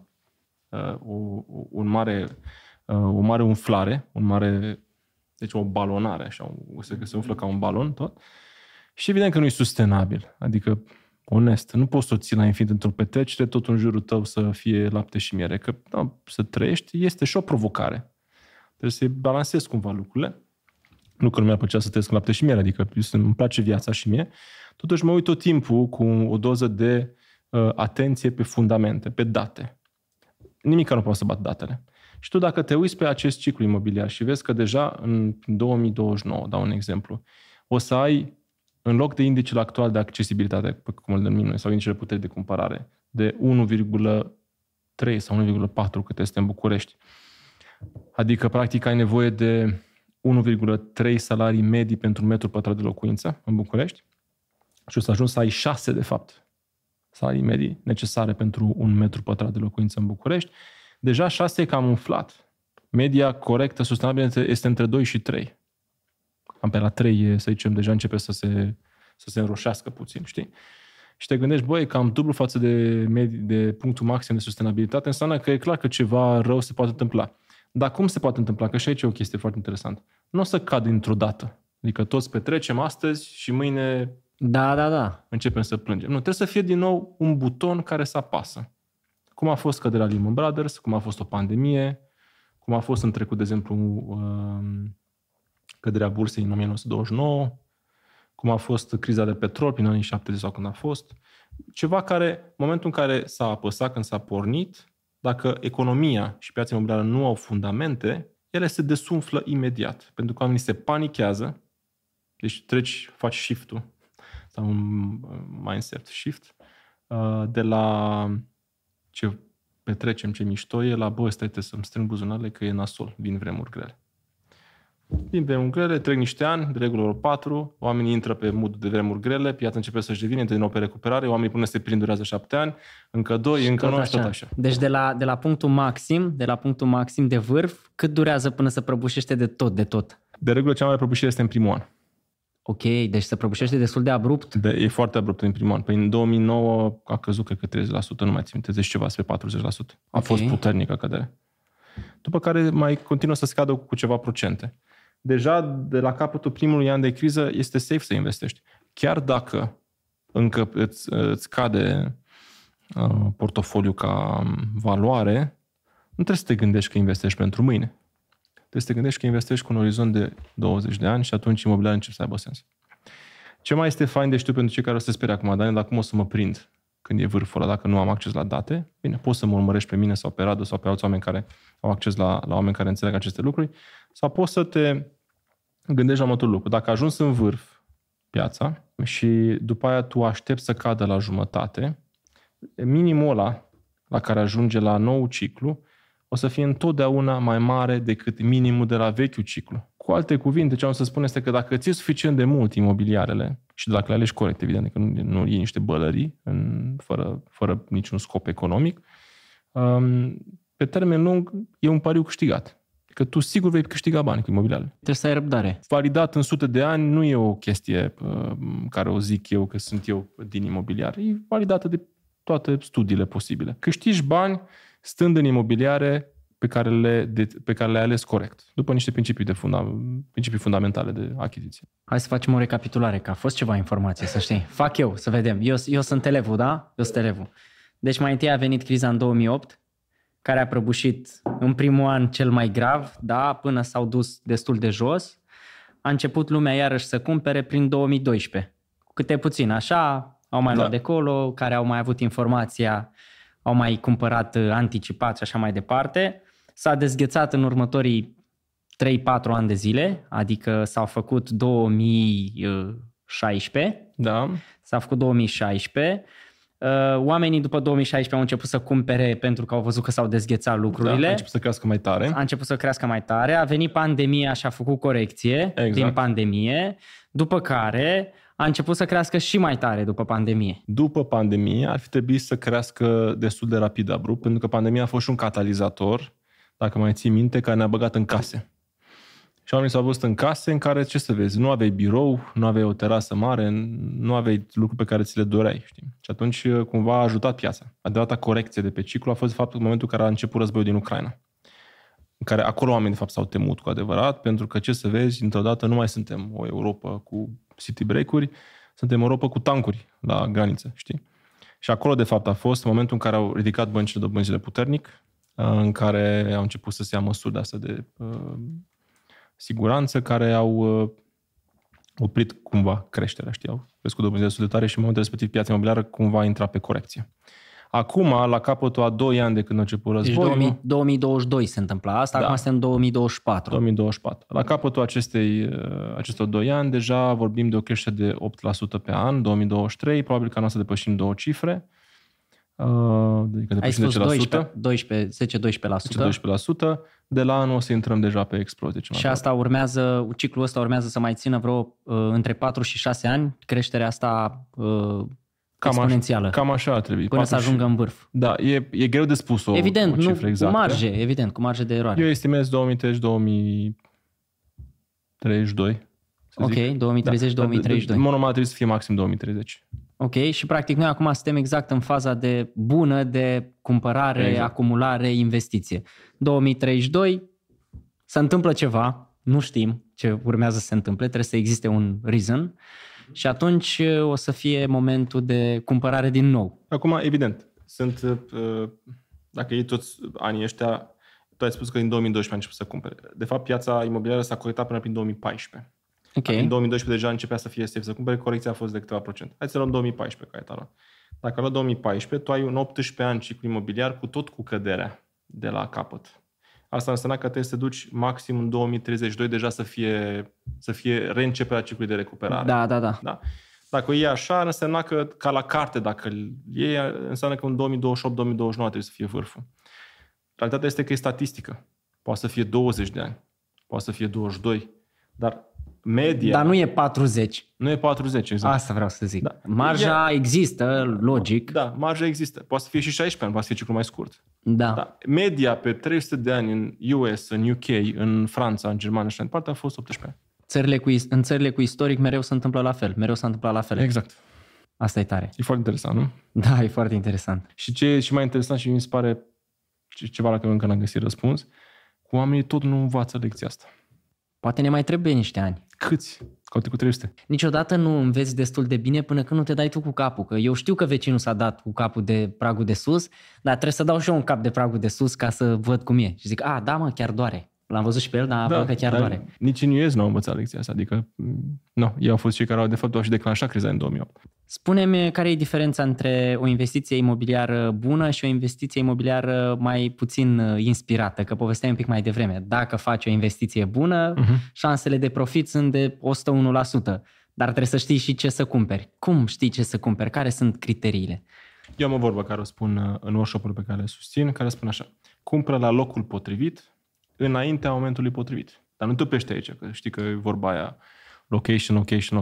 un mare umflare, deci o balonare, așa, se umflă ca un balon tot. Și evident că nu e sustenabil. Adică, onest, nu poți să o ții la infinit într-o petrecere, tot în jurul tău să fie lapte și miere. Că să trăiești este și o provocare. Trebuie să balancezi cumva lucrurile. Nu că nu mi-ar plăcea să trăiesc cu lapte și miere, adică îmi place viața și mie. Totuși mă uit tot timpul cu o doză de atenție pe fundamente, pe date. Nimic nu poate să bat datele. Și tu dacă te uiți pe acest ciclu imobiliar și vezi că deja în 2029, dau un exemplu, o să ai, în loc de indicele actual de accesibilitate, cum îl denumim noi, sau indicele puterii de cumpărare, de 1,3 sau 1,4 cât este în București, adică practic ai nevoie de 1,3 salarii medii pentru un metru pătrat de locuință în București și o să ajungi să ai 6, de fapt, salarii medii necesare pentru un metru pătrat de locuință în București. Deja 6 e cam umflat. Media corectă, sustenabilă, este între 2 și 3. Cam pe la 3, să zicem, deja începe să se înroșească puțin, știi? Și te gândești, băi, cam dublu față de punctul maxim de sustenabilitate, înseamnă că e clar că ceva rău se poate întâmpla. Dar cum se poate întâmpla? Că și aici e o chestie foarte interesantă. Nu o să cad dintr-o dată. Adică toți petrecem astăzi și mâine începem să plângem. Nu, trebuie să fie din nou un buton care să apasă. Cum a fost căderea Lehman Brothers, cum a fost o pandemie, cum a fost în trecut, de exemplu, căderea bursei în 1929, cum a fost criza de petrol prin anii 70 sau când a fost. Ceva care, în momentul în care s-a apăsat, când s-a pornit, dacă economia și piața imobiliară nu au fundamente, ele se desumflă imediat. Pentru că oamenii se panichează, deci faci shift-ul, sau un mindset shift, de la ce petrecem, ce mișto e, la stai să-mi strâng buzunarele că e nasol, vin vremuri grele. Vin vremuri grele, trec niște ani, de regulă 4, oamenii intră pe mood de vremuri grele, piața începe să-și devină, din nou pe recuperare, oamenii până se prind durează 7 ani, încă 2, încă 9 și tot așa. Deci de la punctul maxim de vârf, cât durează până se prăbușește de tot? De regulă cea mai mare prăbușire este în primul an. Ok, deci se prăbușește destul de abrupt? E foarte abrupt în primul an. Păi în 2009 a căzut, cred că 30%, nu mai țin, 30 ceva spre 40%. A fost puternică cădere. După care mai continuă să scadă cu ceva procente. Deja de la capătul primului an de criză este safe să investești. Chiar dacă încă îți cade portofoliu ca valoare, nu trebuie să te gândești că investești pentru mâine. Trebuie să te gândești că investești cu un orizont de 20 de ani și atunci imobiliar începe să aibă sens. Ce mai este fain de știu pentru cei care o să se sperie acum, Daniel, dar cum o să mă prind când e vârful ăla, dacă nu am acces la date? Bine, poți să mă urmărești pe mine sau pe Radu sau pe alți oameni care au acces la oameni care înțeleg aceste lucruri, sau poți să te gândești la următorul lucru. Dacă ajungi în vârf piața și după aia tu aștepți să cadă la jumătate, minimul ăla la care ajunge la nou ciclu o să fie întotdeauna mai mare decât minimul de la vechiul ciclu. Cu alte cuvinte, ce am să spun este că dacă ții suficient de mult imobiliarele și dacă le alegi corect, evident, că nu iei niște bălării fără niciun scop economic, pe termen lung e un pariu câștigat. Că tu sigur vei câștiga bani cu imobiliarele. Trebuie să ai răbdare. Validat în sute de ani nu e o chestie care o zic eu că sunt eu din imobiliar. E validată de toate studiile posibile. Câștigi bani stând în imobiliare pe care le-ai ales corect, după niște principii fundamentale de achiziție. Hai să facem o recapitulare, că a fost ceva informație, să știi. Fac eu, să vedem. Eu sunt elevul, da? Eu sunt elevul. Deci mai întâi a venit criza în 2008, care a prăbușit în primul an cel mai grav, da? Până s-au dus destul de jos. A început lumea iarăși să cumpere prin 2012. Câte puțin, așa, au mai luat de acolo, care au mai avut informația, au mai cumpărat anticipat și așa mai departe. S-a dezghețat în următorii 3-4 ani de zile, adică s-au făcut 2016. Da. S-a făcut 2016. Oamenii după 2016 au început să cumpere pentru că au văzut că s-au dezghețat lucrurile. A început să crească mai tare. A început să crească mai tare. A venit pandemia și a făcut corecție din pandemie. După care a început să crească și mai tare după pandemie. După pandemie ar fi trebuit să crească destul de rapid, abrupt, pentru că pandemia a fost și un catalizator, dacă mai ții minte, care ne-a băgat în case. Și oamenii s-au văzut în case în care, ce să vezi, nu aveai birou, nu aveai o terasă mare, nu aveai lucruri pe care ți le doreai. Știi? Și atunci cumva a ajutat piața. Adevărata corecție de pe ciclu a fost, de fapt, în momentul în care a început războiul din Ucraina. În care acolo oamenii, de fapt, s-au temut cu adevărat, pentru că, ce să vezi, dintr-o dată nu mai suntem o Europa cu city break-uri, suntem Europa cu tancuri la graniță, știi? Și acolo, de fapt, a fost momentul în care au ridicat băncile dobânzile puternic, în care au început să se ia măsuri de astea de siguranță, care au oprit cumva creșterea, știi? Au crescut dobânzile destul de tare și în momentul respectiv piața imobiliară cumva a intrat pe corecție. Acum, la capătul a 2 ani de când a început războiul... Deci 2022 se întâmpla asta, acum suntem în 2024. 2024. La capătul acestor 2 ani, deja vorbim de o creștere de 8% pe an, 2023, probabil că nu o să depășim 2 cifre. Adică depășim 10%. De la anul o să intrăm deja pe explozie. Și asta ciclul ăsta urmează să mai țină vreo între 4 și 6 ani, creșterea asta exponențială. Cam așa ar trebui. Până să ajungă în vârf. Da, e greu de spus o cifră exactă. Cu marge de eroare. Eu estimez 2030-2032. Ok, 2030-2032. Monomat trebuie să fie maxim 2030. Ok, și practic noi acum suntem exact în faza bună de cumpărare, acumulare, investiție. 2032 se întâmplă ceva, nu știm ce urmează să se întâmple, trebuie să existe un reason și atunci o să fie momentul de cumpărare din nou. Acum, evident, dacă iei toți anii ăștia, tu ai spus că din 2012 a început să cumpere. De fapt, piața imobiliară s-a corectat până prin 2014. Okay. În 2012 deja începea să fie safe să cumpere, corecția a fost de câteva procent. Hai să luăm 2014 ca etalon. Dacă la 2014, tu ai un 18 ani ciclu imobiliar cu căderea de la capăt. Asta înseamnă că trebuie să te duci maxim în 2032 deja să fie reînceperea ciclului de recuperare. Da. Dacă o iei așa, înseamnă că, ca la carte, dacă îl iei, înseamnă că în 2028-2029 trebuie să fie vârful. Realitatea este că e statistică. Poate să fie 20 de ani, poate să fie 22, dar media... Dar nu e 40. Nu e 40, exact. Asta vreau să zic. Da. Marja există, logic. Da, marja există. Poate să fie și 16 ani, poate să fie ciclu mai scurt. Da. Media pe 300 de ani în US, în UK, în Franța, în Germania și în parte a fost 18 ani. În țările cu istoric mereu se întâmplă la fel. Exact. Asta e tare. E foarte interesant, nu? Da, e foarte interesant. Și ce e și mai interesant și mi se pare ceva la care încă n-am găsit răspuns, oamenii tot nu învață lecția asta. Poate ne mai trebuie niște ani. Câți? Că au trecut 300. Niciodată nu înveți destul de bine până când nu te dai tu cu capul. Că eu știu că vecinul s-a dat cu capul de pragul de sus, dar trebuie să dau și eu un cap de pragul de sus ca să văd cum e. Și zic, da, chiar doare. L-am văzut și pe el, dar că chiar doare. Nici în US nu au învățat lecția asta. Adică, ei au fost cei care au și declanșat criza în 2008. Spune-mi care e diferența între o investiție imobiliară bună și o investiție imobiliară mai puțin inspirată, că povesteai un pic mai devreme. Dacă faci o investiție bună, șansele de profit sunt de 101%, dar trebuie să știi și ce să cumperi. Cum știi ce să cumperi? Care sunt criteriile? Eu am o vorbă care o spun în workshop-ul pe care le susțin, care spune așa: cumpără la locul potrivit, înaintea momentului potrivit. Dar nu te oprești aici, că știi că e vorba aia location.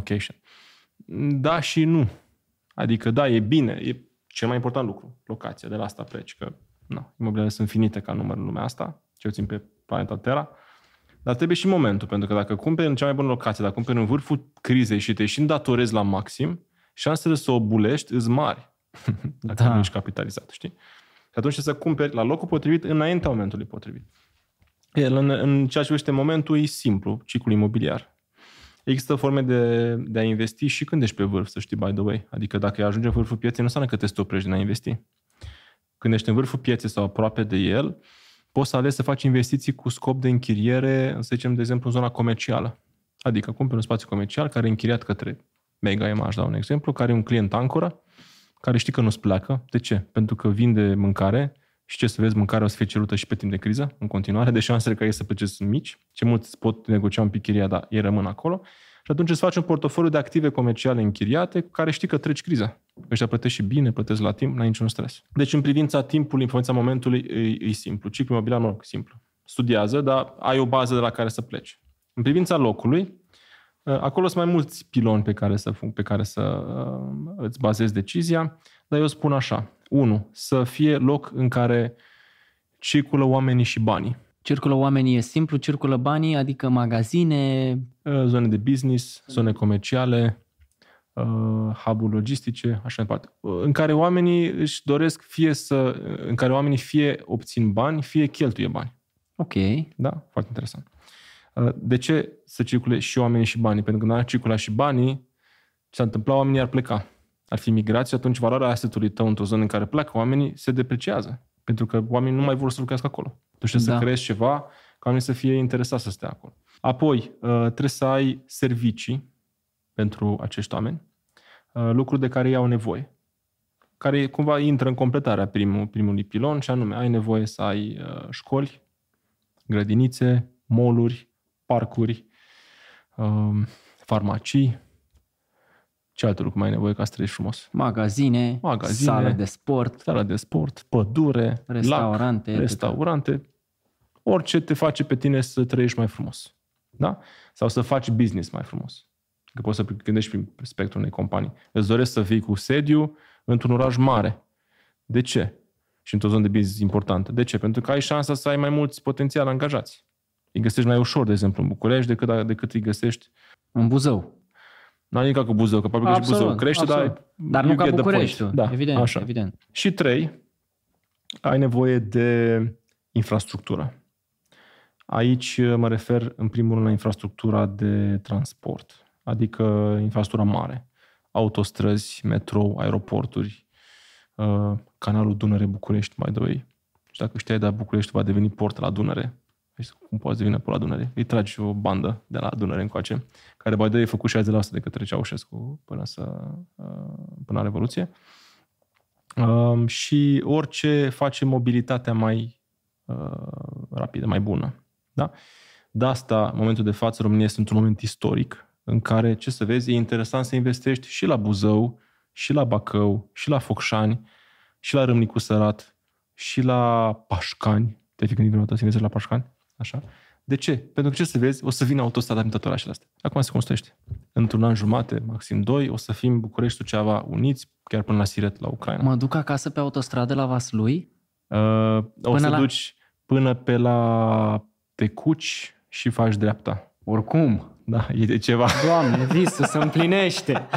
Da și nu. Adică da, e bine, e cel mai important lucru, locația, de la asta pleci, că imobiliare sunt finite ca număr în lumea asta, ce o țin pe planeta Terra, dar trebuie și momentul, pentru că dacă cumperi în cea mai bună locație, dacă cumperi în vârful crizei și te și îndatorezi la maxim, șansele să o bulești îs mari, dacă nu ești capitalizat, știi? Și atunci să cumperi la locul potrivit înaintea momentului potrivit. În ceea ce privește momentul, e simplu, ciclul imobiliar. Există forme de a investi și când ești pe vârf, să știi, by the way. Adică dacă ajungi în vârful pieței, nu înseamnă că te oprești din a investi. Când ești în vârful pieței sau aproape de el, poți să alegi să faci investiții cu scop de închiriere, să zicem, de exemplu, în zona comercială. Adică cumperi un spațiu comercial care e închiriat către Mega Image, dau un exemplu, care e un client ancoră, care știi că nu-ți pleacă. De ce? Pentru că vinde mâncare și ce să vezi, mâncarea o să fie cerută și pe timp de criză, în continuare, de șansele ca ei să plece sunt mici. Ce mulți pot negocia un pic chiria, dar ei rămân acolo. Și atunci îți faci un portofoliu de active comerciale închiriate cu care știi că treci criza. Ăștia plătesc și bine, plătesc la timp, n-ai niciun stres. Deci în privința timpului, în privința momentului, e simplu. Ciclul imobiliar, simplu. Studiază, dar ai o bază de la care să pleci. În privința locului, acolo sunt mai mulți piloni pe care să îți bazezi decizia, dar eu spun așa. 1. Să fie loc în care circulă oamenii și banii. Circulă oamenii e simplu, circulă banii, adică magazine... Zone de business, zone comerciale, hub-uri logistice, așa mai departe. În care oamenii își doresc în care oamenii fie obțin bani, fie cheltuie bani. Ok. Da? Foarte interesant. De ce să circule și oamenii și banii? Pentru că dacă circula și banii, ce s-a întâmplat, oamenii ar pleca. Ar fi migrați și atunci valoarea asset-ului tău într-o zonă în care pleacă oamenii se depreciază. Pentru că oamenii nu mai vor să lucrească acolo. Tu trebuie să creezi ceva ca oamenii să fie interesați să stea acolo. Apoi, trebuie să ai servicii pentru acești oameni, lucruri de care ei au nevoie, care cumva intră în completarea primului pilon, și anume, ai nevoie să ai școli, grădinițe, mall-uri, parcuri, farmacii. Ce alte lucruri mai ai nevoie ca să trăiești frumos? Magazine, sală de sport, pădure, restaurante. Orice te face pe tine să trăiești mai frumos. Da? Sau să faci business mai frumos. Că poți să gândești prin spectrul unei companii. Îți doresc să fii cu sediu într-un oraș mare. De ce? Și într-o zonă de business importantă. De ce? Pentru că ai șansa să ai mai mulți potențial angajați. Îi găsești mai ușor, de exemplu, în București decât îi găsești în Buzău. Nu adică cu Buzău, că probabil că și Buzău crește, dar nu ca Bucureștiul. Da, evident, așa. Evident. Și 3, ai nevoie de infrastructură. Aici mă refer în primul rând la infrastructura de transport, adică infrastructura mare. Autostrăzi, metrou, aeroporturi, canalul Dunăre-București, by the way. Și dacă știai, dar București va deveni port la Dunăre. Cum poate deveni port la Dunăre? Îi tragi o bandă de la Dunăre încoace, care by the way e făcut 60% de către Ceaușescu până la Revoluție. Și orice face mobilitatea mai rapidă, mai bună. Da? De asta, în momentul de față, România este într-un moment istoric în care, ce să vezi, e interesant să investești și la Buzău, și la Bacău, și la Focșani, și la Râmnicu Sărat, și la Pașcani. Te-ai fi gândit vreodată să investești la Pașcani? Așa. De ce? Pentru că, ce să vezi, o să vină autostrada prin toate orașele astea. Acum se construiește. Într-un an jumate, maxim 2, o să fim Bucureștiul ceva uniți, chiar până la Siret, la Ucraina. Mă duc acasă pe autostradă la Vaslui? O să duci până pe la Tecuci și faci dreapta. Oricum. Da, e de ceva. Doamne, visul se împlinește.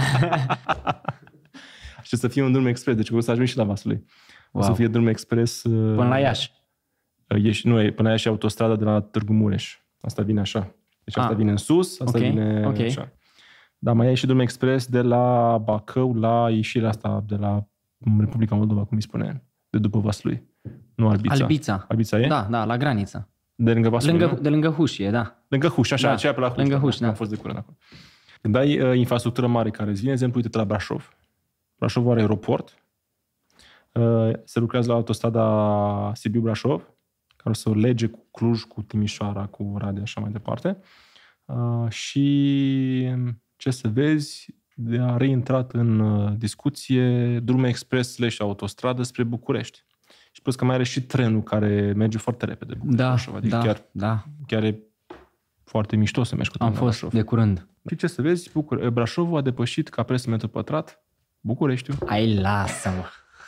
Și să fie un drum expres, deci o să ajungi și la Vaslui. O să fie drum expres... Până la Iași. Până la Iași e autostrada de la Târgu Mureș. Asta vine așa. Deci asta vine în sus, asta vine așa. Dar mai ai și drum expres de la Bacău la ieșirea asta de la Republica Moldova, cum îi spune, de după Vaslui. Nu Albița. Albița e? Da, la graniță. De lângă Vaslui, de lângă Huș e, da. Lângă Huș, așa, aceea pe la Huș. Lângă Huș, da. Am fost de curând acolo. Când ai infrastructură mare care îți vine, exemplu, uite-te la Brașov. Brașov are aeroport. Se lucrează la autostrada Sibiu-Brașov, care o să o lege cu Cluj, cu Timișoara, cu Oradea, așa mai departe. Și ce să vezi, a reintrat în discuție drume expres / autostradă spre București. Și plus că mai are și trenul care merge foarte repede. Brașov. Adică chiar e foarte mișto să mergi cu trenul. Am fost Brașov de curând. Și ce să vezi, Brașovul a depășit ca preț metru pătrat Bucureștiul. Ai, lasă-mă!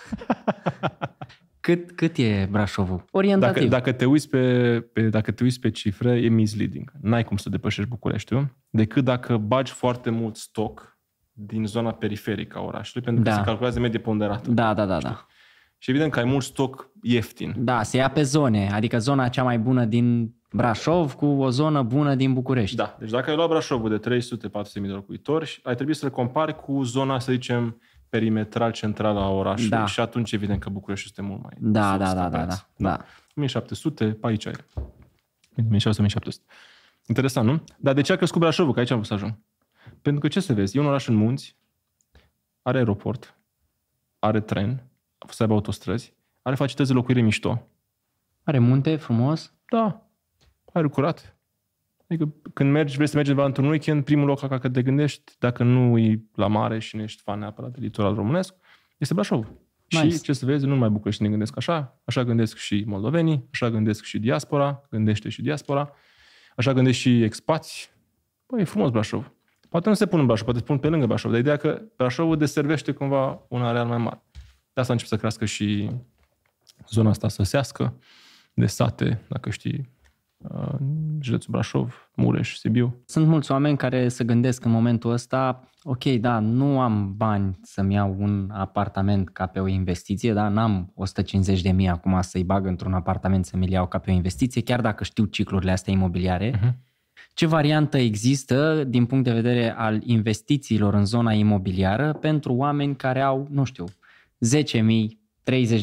Cât e Brașovul? Orientativ. Dacă te uiți pe cifre, e misleading. N-ai cum să depășești Bucureștiul, decât dacă bagi foarte mult stoc din zona periferică a orașului, pentru că se calculează medie ponderată. Da. Și evident că ai mult stoc ieftin. Da, se ia pe zone, adică zona cea mai bună din Brașov cu o zonă bună din București. Da, deci dacă ai luat Brașovul de 300-400.000 de locuitori, ai trebui să-l compari cu zona, să zicem, perimetral central a orașului și atunci evident că București este mult mai Da. 1700, pe aici e. 1600. Interesant, nu? Dar de ce a crescut Brașovul? Că aici am vrut să ajung. Pentru că, ce să vezi, e un oraș în munți, are aeroport, are tren, să aibă autostrăzi, are facilități de locuire mișto. Are munte frumos? Da. Aer curat. Adică când vrei să mergi într-un weekend, primul loc la care te gândești, dacă nu e la mare și nu ești fan neapărat de litoral românesc, este Brașov. Nice. Și ce să vezi, nu numai bucurești ne gândesc așa gândesc și moldovenii, așa gândesc și diaspora, gândește și diaspora, așa gândesc și expați. Băi, e frumos Brașov. Poate nu se pun în Brașov, poate se pun pe lângă Brașov, dar ideea că Brașovul deservește cumva un areal mai mare. De asta începe să crească și zona asta săsească, de sate, dacă știi, județul Brașov, Mureș, Sibiu. Sunt mulți oameni care se gândesc în momentul ăsta, ok, da, nu am bani să-mi iau un apartament ca pe o investiție, da, n-am 150.000 acum să-i bag într-un apartament să mi-l iau ca pe o investiție, chiar dacă știu ciclurile astea imobiliare. Ce variantă există din punct de vedere al investițiilor în zona imobiliară pentru oameni care au, nu știu, 10.000, 30.000,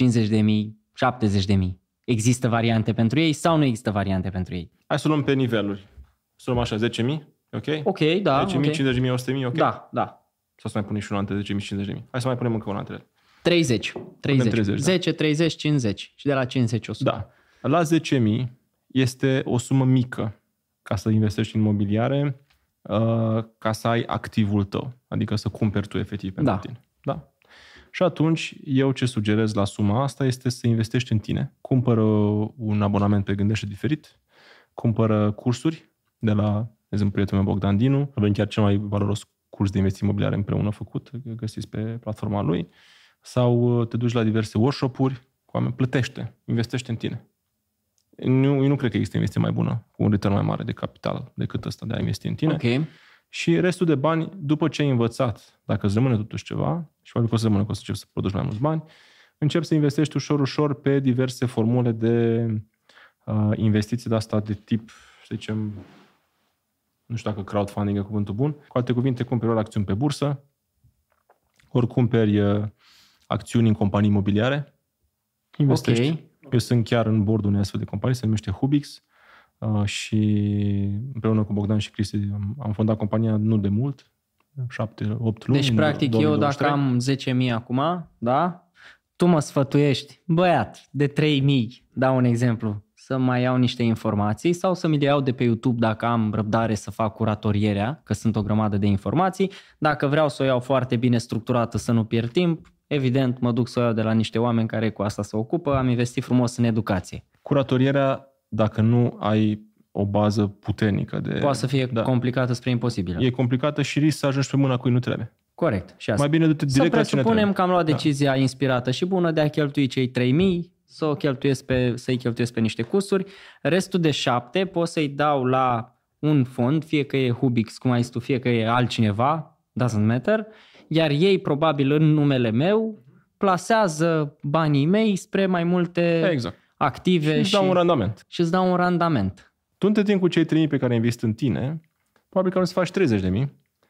50.000, 70.000? Există variante pentru ei sau nu există variante pentru ei? Hai să luăm pe niveluri. Să luăm așa, 10.000, ok? Ok, da. 10.000, Okay. 50.000, 100.000, ok? Da. Sau să mai punem și una între 10.000 și 50.000. Hai să mai punem încă una între ele. 30. 30, 10, 30, 50 și de la 50 100. Da. La 10.000 este o sumă mică ca să investești în imobiliare, ca să ai activul tău. Adică să cumperi tu efectiv pentru tine. Da. Și atunci, eu ce sugerez la suma asta este să investești în tine. Cumpără un abonament pe Gândește Diferit, cumpără cursuri de la, de exemplu, prietenul meu Bogdan Dinu, avem chiar cel mai valoros curs de investiții imobiliare împreună făcut, găsiți pe platforma lui, sau te duci la diverse workshop-uri cu oameni, plătește, investește în tine. Eu nu cred că există investiție mai bună, cu un return mai mare de capital decât ăsta de a investi în tine. Ok. Și restul de bani, după ce ai învățat, dacă îți rămâne totuși ceva, și probabil că o să rămână, că o să începi să produci mai mulți bani, începi să investești ușor pe diverse formule de investiții de asta de tip, să zicem, nu știu dacă crowdfunding e cuvântul bun, cu alte cuvinte, cumperi ori acțiuni pe bursă, ori cumperi acțiuni în companii imobiliare, investești. Okay. Eu sunt chiar în bordul unei astfel de companii, se numește Hubix, și împreună cu Bogdan și Cristi am fondat compania nu de mult, 7-8 luni. Deci, practic, 2023. Eu dacă am 10.000 acum, da? Tu mă sfătuiești, băiat, de 3.000, dau un exemplu, să mai iau niște informații sau să mi le iau de pe YouTube dacă am răbdare să fac curatorierea, că sunt o grămadă de informații. Dacă vreau să o iau foarte bine structurată, să nu pierd timp, evident, mă duc să o iau de la niște oameni care cu asta se ocupă, am investit frumos în educație. Curatorierea, dacă nu ai o bază puternică de... Poate să fie complicată spre imposibilă. E complicată și risc să ajungi pe mâna cui nu trebuie. Corect. Și asta. Mai bine du-te direct la cine trebuie. Să presupunem că am luat decizia inspirată și bună de a cheltui cei 3.000, să-i cheltuiesc pe niște cursuri. Restul de 7 pot să-i dau la un fond, fie că e Hubix, cum ai zis tu, fie că e altcineva, doesn't matter, iar ei probabil în numele meu plasează banii mei spre mai multe active și îți dau un randament. Tu între timp cu cei 3.000 pe care investi în tine, probabil că nu să faci 30.000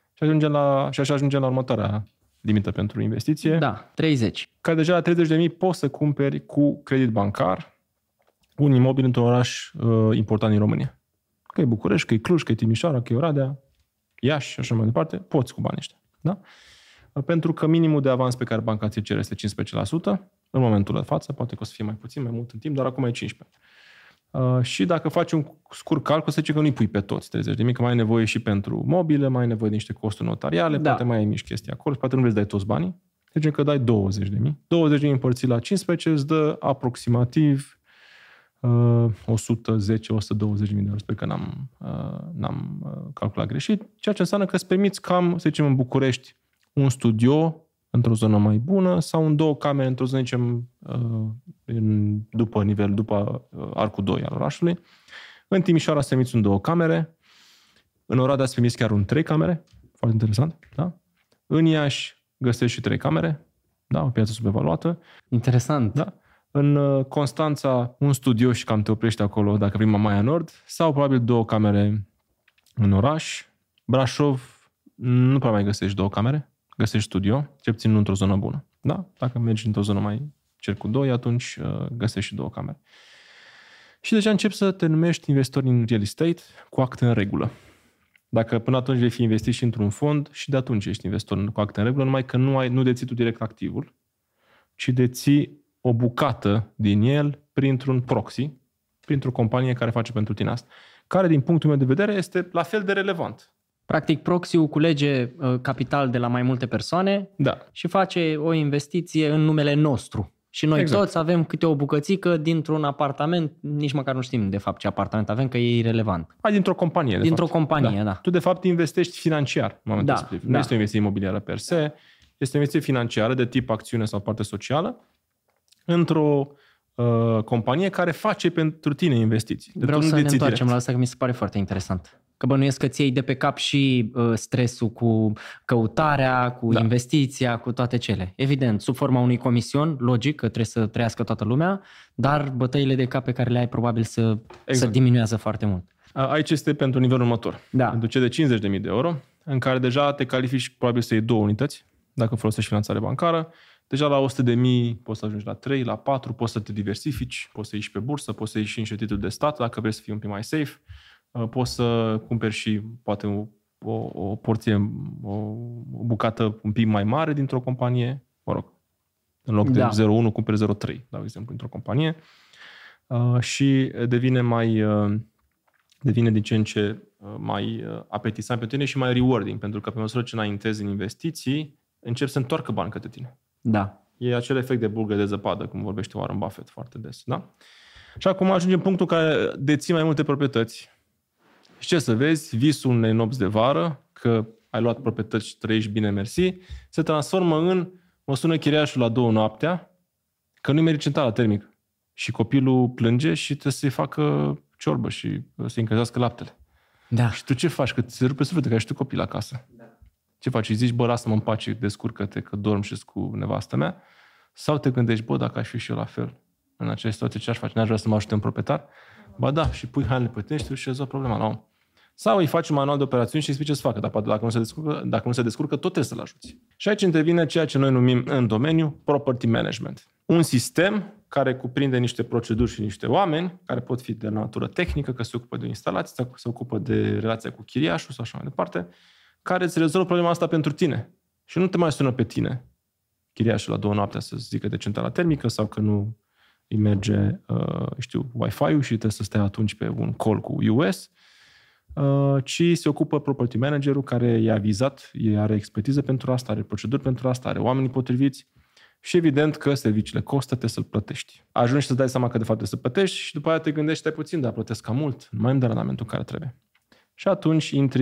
și așa ajungem la următoarea limită pentru investiție. Da, 30. Care deja la 30.000 poți să cumperi cu credit bancar un imobil într-un oraș important din România. Că e București, că e Cluj, că e Timișoara, că e Oradea, Iași și așa mai departe, poți cu banii ăștia. Da? Pentru că minimul de avans pe care banca ți-l cere este 15%, în momentul de față, poate că o să fie mai puțin, mai mult în timp, dar acum e 15%. Și dacă faci un scurt calcul, să zice că nu-i pui pe toți 30.000, că mai ai nevoie și pentru mobile, mai ai nevoie de niște costuri notariale, poate mai ai mici chestii acolo, poate nu vrei să dai toți banii. Deci că dai 20.000. 20.000 împărțit la 15 îți dă aproximativ 110-120.000 de euro. Sper că n-am calculat greșit. Ceea ce înseamnă că îți permiți cam, să zicem, în București, un studio într-o zonă mai bună sau în 2 camere într-o zonă, zicem, după arcul 2 al orașului. În Timișoara să permiți un 2 camere. În Oradea să permiți chiar un 3 camere. Foarte interesant. Da? În Iași găsești și 3 camere. Da? O piață subevaluată. Interesant. Da? În Constanța un studio și cam te oprești acolo dacă vrei Mamaia Nord. Sau probabil 2 camere în oraș. Brașov nu prea mai găsești 2 camere. Găsești studio, cel puțin nu într-o zonă bună. Da? Dacă mergi într-o zonă mai cercul 2, atunci găsești și 2 camere. Și deja începi să te numești investitor în real estate cu acte în regulă. Dacă până atunci vei fi investit și într-un fond, și de atunci ești investor cu acte în regulă, numai că nu deții tu direct activul, ci deții o bucată din el printr-un proxy, printr-o companie care face pentru tine asta. care, din punctul meu de vedere, este la fel de relevant. Practic, proxy-ul culege capital de la mai multe persoane și face o investiție în numele nostru. Și noi toți avem câte o bucățică dintr-un apartament, nici măcar nu știm de fapt ce apartament avem, că e irelevant. Dintr-o companie. Dintr-o companie, da. Tu de fapt investești financiar în momentul respectiv. Nu este o investiție imobiliară per se, este o investiție financiară de tip acțiune sau parte socială într-o companie care face pentru tine investiții. Vreau să ne întoarcem la asta, că mi se pare foarte interesant. Că bănuiesc că ți iei de pe cap și stresul cu căutarea, cu investiția, cu toate cele. Evident, sub forma unui comision, logic, că trebuie să trăiască toată lumea, dar bătăile de cap pe care le ai probabil să diminuează foarte mult. Aici este pentru nivelul următor. Pentru cei de 50.000 de euro, în care deja te califici probabil să iei 2 unități, dacă folosești finanțare bancară. Deja la 100.000 poți să ajungi la 3, la 4, poți să te diversifici, poți să ieși pe bursă, poți să ieși și niște titluri de stat, dacă vrei să fii un pic mai safe. Poți să cumperi și poate o porție, o bucată un pic mai mare dintr-o companie. Mă rog, în loc de 0,1 cumperi 0,3, de exemplu, într-o companie. Și devine din ce în ce mai apetisant pentru tine și mai rewarding, pentru că pe măsură ce înaintezi în investiții, începi să întoarcă bani către tine. Da. E acel efect de bulgă de zăpadă, cum vorbește Warren Buffett foarte des. Da? Și acum ajungem în punctul care deții mai multe proprietăți. Și ce să vezi? Visul unei nopți de vară, că ai luat proprietăți și trăiești bine, mersi, se transformă în mă sună chiriașul la 2 noaptea, că nu-i mergi centrala termică. Și copilul plânge și trebuie să-i facă ciorbă și să-i încălzească laptele. Da. Și tu ce faci? Că ți se rupe sufletul, că ai și tu copil acasă. Da. Ce faci? Îi zici, bă, lasă-mă în pace, descurcă-te, că dorm și cu nevastă mea? Sau te gândești, bă, dacă aș fi și eu la fel în această situație, ce aș face? N-aș vrea să mă ajute un proprietar? Ba da, și pui hainele pe tine și rezolvi problema la om. Sau îi faci un manual de operațiuni și îi spui ce să facă, dar poate dacă nu se descurcă, tot trebuie să-l ajuți. Și aici intervine ceea ce noi numim în domeniu property management. Un sistem care cuprinde niște proceduri și niște oameni, care pot fi de natură tehnică, că se ocupă de instalații, sau se ocupă de relația cu chiriașul sau așa mai departe, care îți rezolvă problema asta pentru tine. Și nu te mai sună pe tine chiriașul la 2 noaptea să zică de centrala termică sau că nu îi merge, Wi-Fi-ul și trebuie să stai atunci pe un call cu US, ci se ocupă property managerul care e avizat, are expertiză pentru asta, are proceduri pentru asta, are oamenii potriviți și evident că serviciile costă, trebuie să-l plătești. Ajungi să-ți dai seama că de fapt trebuie să plătești și după aia te gândești, stai puțin, dar plătesc cam mult, nu mai îmi dă randamentul care trebuie. Și atunci intri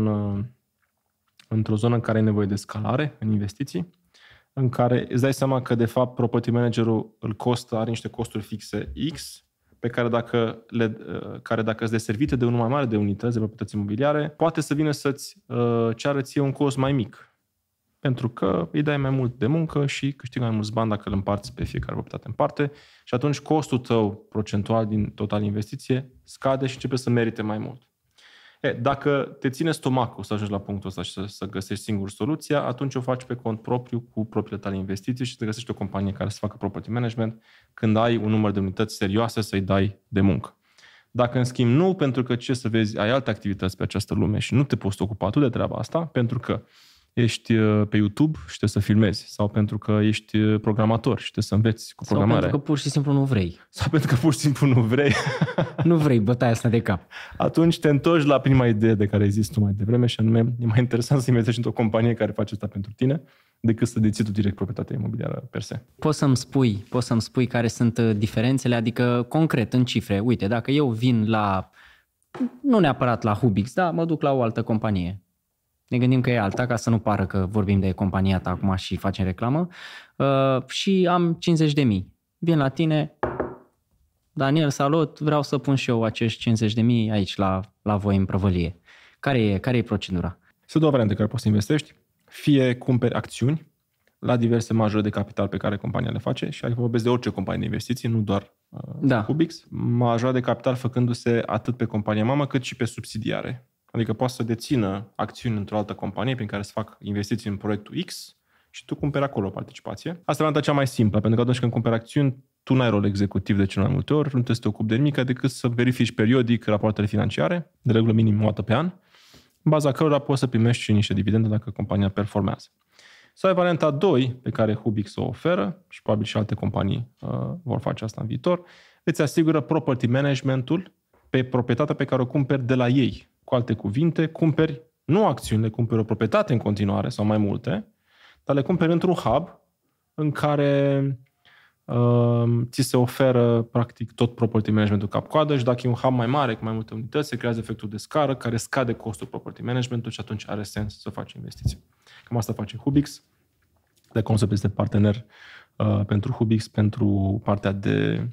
într-o zonă în care ai nevoie de scalare în investiții, în care îți dai seama că de fapt property managerul are niște costuri fixe X, pe care dacă îți deservite de unul mai mare de unități de proprietăți imobiliare, poate să vină să-ți ceară ție un cost mai mic. Pentru că îi dai mai mult de muncă și câștigi mai mulți bani dacă îl împarți pe fiecare proprietate în parte și atunci costul tău procentual din total investiție scade și începe să merite mai mult. Dacă te ține stomacul să ajungi la punctul ăsta și să găsești singur soluția, atunci o faci pe cont propriu cu propriile tale investiții și te găsești o companie care să facă property management când ai un număr de unități serioase să-i dai de muncă. Dacă în schimb nu, pentru că ce să vezi, ai alte activități pe această lume și nu te poți ocupa tu de treaba asta, pentru că ești pe YouTube și trebuie să filmezi, sau pentru că ești programator și trebuie să înveți cu programare. Sau pentru că pur și simplu nu vrei. Sau pentru că pur și simplu nu vrei. Nu vrei bătaia asta de cap. Atunci te întorci la prima idee de care ai zis tu mai devreme și anume e mai interesant să investești într-o companie care face asta pentru tine decât să deții tu direct proprietatea imobiliară per se. Poți să-mi spui care sunt diferențele, adică concret, în cifre. Uite, dacă eu vin nu neapărat la Hubix, da, mă duc la o altă companie. Ne gândim că e alta, ca să nu pară că vorbim de compania ta acum și facem reclamă. Și am 50.000. Vin la tine, Daniel, salut, vreau să pun și eu acești 50.000 aici la voi în prăvălie. Care e procedura? Sunt două variante care poți să investești. Fie cumperi acțiuni la diverse majore de capital pe care compania le face și adică vorbesc de orice companie de investiții, nu doar Hubix. Majora de capital făcându-se atât pe compania mamă cât și pe subsidiare. Adică poate să dețină acțiuni într-o altă companie prin care să fac investiții în proiectul X și tu cumperi acolo o participație. Asta e varianta cea mai simplă, pentru că atunci când cumperi acțiuni, tu n-ai rol executiv de cel mai multe ori, nu trebuie să te ocupi de nimic decât să verifici periodic rapoartele financiare, de regulă minim o dată pe an, în baza cărora poți să primești și niște dividende dacă compania performează. Sau e varianta 2, pe care Hubix o oferă, și probabil și alte companii vor face asta în viitor, îți asigură property management-ul pe proprietatea pe care o cumperi de la ei. Cu alte cuvinte, cumperi nu acțiunile, cumperi o proprietate în continuare sau mai multe, dar le cumperi într-un hub în care ți se oferă practic tot property management-ul cap-coadă și dacă e un hub mai mare cu mai multe unități, se creează efectul de scară care scade costul property management-ului și atunci are sens să faci investiții. Cam asta face Hubix. De Concept este partener pentru Hubix, pentru partea de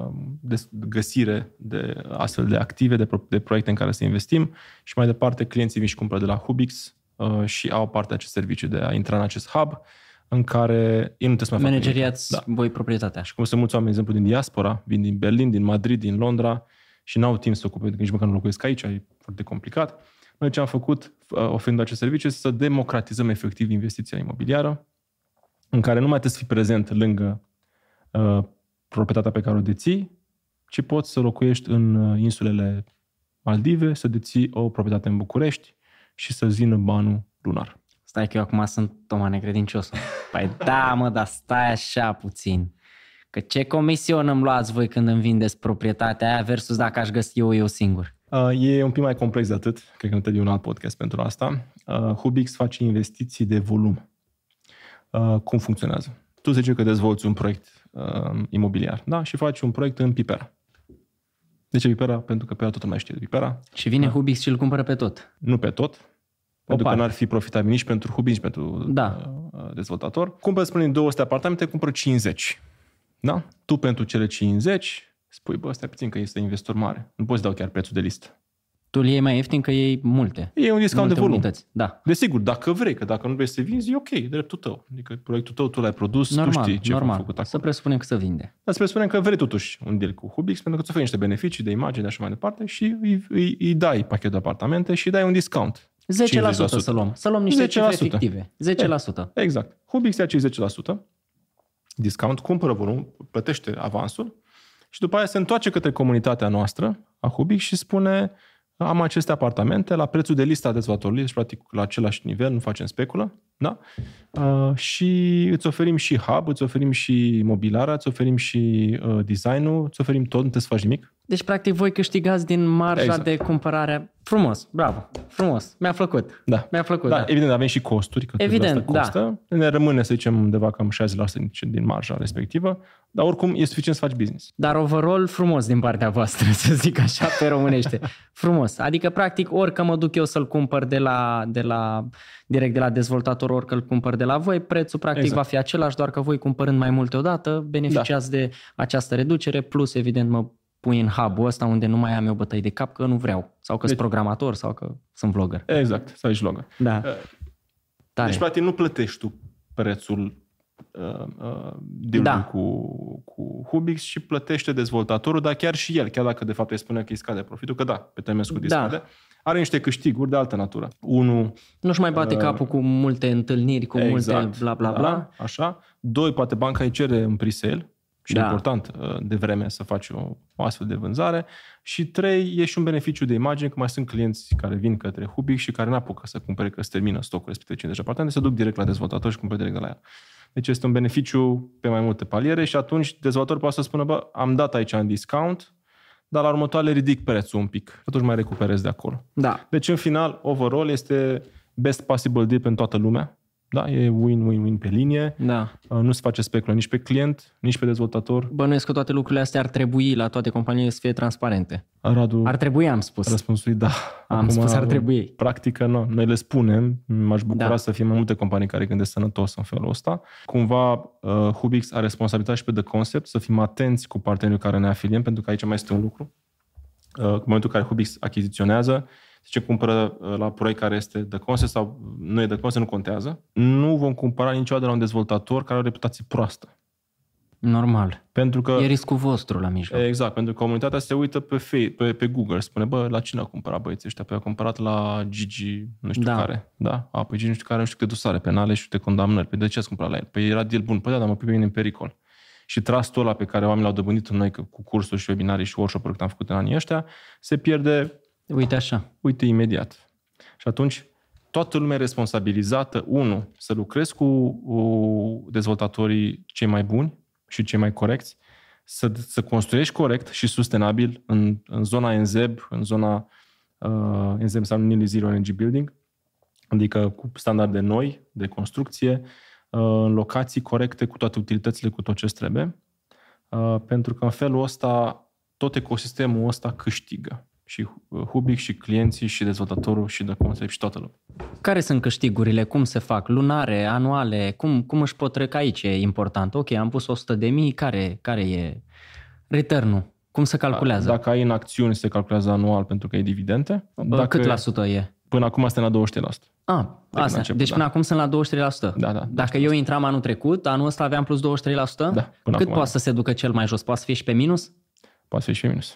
găsire de astfel de active, de proiecte în care să investim și mai departe clienții vin și cumpără de la Hubix și au parte de acest serviciu de a intra în acest hub în care ei nu trebuie să mai facă manageriați voi proprietatea. Și cum sunt mulți oameni, de exemplu, din diaspora, vin din Berlin, din Madrid, din Londra și n-au timp să ocupe, nici măcar nu locuiesc aici, e foarte complicat. Noi ce am făcut, oferind acest serviciu, este să democratizăm efectiv investiția imobiliară, în care nu mai trebuie să fii prezent lângă proprietatea pe care o deții, ci poți să locuiești în insulele Maldive, să deții o proprietate în București și să-ți vină banul lunar. Stai că eu acum sunt Toma necredincios. Păi da, mă, dar stai așa puțin. Că ce comision îmi luați voi când îmi vindeți proprietatea aia versus dacă aș găsi eu singur? E un pic mai complex de atât. Cred că nu trebuie un alt podcast pentru asta. Hubix face investiții de volum. Cum funcționează? Tu zici că dezvolți un proiect imobiliar, da? Și faci un proiect în Pipera. De ce Pipera? Pentru că pe toată lumea știe de Pipera. Și vine Hubix și îl cumpără pe tot. Nu pe tot. Pentru că n-ar fi profitabil nici pentru Hubix, nici pentru dezvoltator. Cumpără, spune, 200 apartamente, cumpără 50. Da? Tu pentru cele 50 spui, bă, stai puțin că este investor mare. Nu poți dau chiar prețul de listă. Tu îl iei mai ieftin că iei multe. E un discount de volum. Unități. Da. Desigur, dacă vrei, că dacă nu vrei să vinzi, e ok, dreptul tău. Adică proiectul tău, tu l-ai produs, normal, tu știi ce ai făcut acolo. Să presupunem că se vinde. Dar să presupunem că vrei totuși un deal cu Hubix, pentru că îți oferi niște beneficii de imagine și așa mai departe și îi dai pachet de apartamente și îi dai un discount. 10% să luăm. Să luăm niște cifre fictive. 10%. Exact. Hubix ia cei 10%, discount, cumpără volum, plătește avansul și după aia se întoarce către comunitatea noastră a Hubix și spune am aceste apartamente la prețul de lista dezvoltatorului, deci practic la același nivel, nu facem speculă, da? Și îți oferim și hub, îți oferim și mobilarea, îți oferim și design-ul, îți oferim tot, nu trebuie să faci nimic. Deci, practic, voi câștigați din marja de cumpărare. Frumos, bravo, frumos, mi-a plăcut. Da. Mi-a plăcut, da. Evident, avem și costuri, că evident, asta costă. Da. Ne rămâne, să zicem, undeva cam 60% din marja respectivă, dar oricum e suficient să faci business. Dar overall frumos din partea voastră, să zic așa pe românește. Frumos. Adică, practic, orică mă duc eu să-l cumpăr direct de la dezvoltator, orică îl cumpăr de la voi, prețul practic va fi același, doar că voi cumpărând mai multe odată, beneficiați de această reducere, plus, evident, mă pui în hub-ul ăsta unde nu mai am eu bătăi de cap că nu vreau. Sau că sunt programator sau că sunt vlogger. Exact, sau ești vlogger. Da. Deci, practic, nu plătești tu prețul deal-ului cu Hubix și plătește dezvoltatorul, dar chiar și el, chiar dacă de fapt îi spune că îi scade profitul, că pe termen scurt îi scade, are niște câștiguri de altă natură. Unul, nu-și mai bate capul cu multe întâlniri, cu multe bla bla bla. Așa. 2, poate banca îi cere în pre-sale, și e important de vreme să faci o astfel de vânzare. Și 3, e și un beneficiu de imagine, că mai sunt clienți care vin către Hubix și care n-apucă să cumpere, că se termină stocul respectiv 50 apartamente, se duc direct la dezvoltator și cumpere direct de la el. Deci este un beneficiu pe mai multe paliere și atunci dezvoltatorul poate să spună, bă, am dat aici în discount, dar la următoarele ridic prețul un pic. Atunci mai recuperez de acolo. Da. Deci, în final, overall, este best possible deal pentru toată lumea. Da, e win-win-win pe linie. Da. Nu se face speculă nici pe client, nici pe dezvoltator. Bănuiesc că toate lucrurile astea ar trebui la toate companiile să fie transparente. Radu, ar trebui, am spus. Răspunsul e da. Am spus ar trebui. Practică, nu. Noi le spunem. M-aș bucura să fie mai multe companii care gândesc sănătos în felul ăsta. Cumva, Hubix are responsabilitate și pe The Concept să fim atenți cu partenerii care ne afiliem, pentru că aici mai este un lucru. În momentul în care Hubix achiziționează, zice, cumpără la proiect care este The Concept sau nu e The Concept, nu contează. Nu vom cumpăra niciodată de la un dezvoltator care are o reputație proastă. Normal. Pentru că e riscul vostru la mijloc. Exact, pentru că comunitatea se uită pe Google, spune, bă, la cine a cumpărat băieții ăștia? Păi a cumpărat la Gigi, nu știu care. Da? Păi Gigi nu știu care, nu știu câte dosare penale și câte condamnări. Păi de ce ați cumpărat la el? Păi era deal bun. Păi da, dar mă pe mine în pericol. Și trustul ăla pe care oamenii l-au dobândit în noi cu cursuri și webinarii și workshop-uri care am făcut în anii ăștia, se pierde. Uite imediat. Și atunci toată lumea e responsabilizată, să lucrezi cu dezvoltatorii cei mai buni și cei mai corecți, să construiești corect și sustenabil în zona NZEB, în zona NZEB sau Nearly Zero Energy Building, adică cu standarde noi de construcție, în locații corecte, cu toate utilitățile, cu tot ce trebuie, pentru că în felul ăsta tot ecosistemul ăsta câștigă. Și Hubic, și clienții, și dezvoltatorul, și de concept, și toată lumea. Care sunt câștigurile? Cum se fac? Lunare, anuale? Cum își pot trec aici? E important. Ok, am pus 100.000, care e return-ul? Cum se calculează? Dacă ai în acțiuni, se calculează anual pentru că e dividende. Cât la sută e? Până acum suntem la 23%. Asta. Deci până acum sunt la 23%. Da. Dacă eu intram anul trecut, anul ăsta aveam plus 23%? Da. Cât poate să se ducă cel mai jos? Poate să fie și pe minus? Poate fi și pe minus.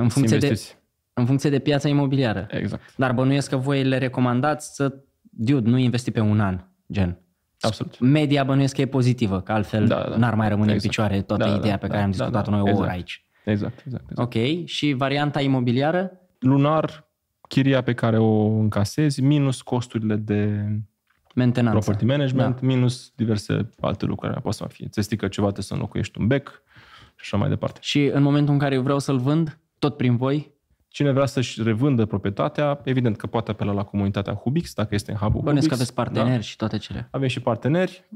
În funcție de piața imobiliară. Exact. Dar bănuiesc că voi le recomandați să, nu investi pe un an, gen. Absolut. Media bănuiesc că e pozitivă, că altfel n-ar mai rămâne în picioare toată ideea pe care am discutat-o noi o oră aici. Exact. Ok. Și varianta imobiliară? Lunar, chiria pe care o încasezi, minus costurile de mentenanță, property management, minus diverse alte lucruri care poate să fie. Ți strică ceva, trebuie să înlocuiești un bec și așa mai departe. Și în momentul în care eu vreau să-l vând, tot prin voi? Cine vrea să-și revândă proprietatea, evident că poate apela la comunitatea Hubix, dacă este în hub-ul Hubix. Bănuiesc că aveți parteneri și toate cele. Avem și parteneri,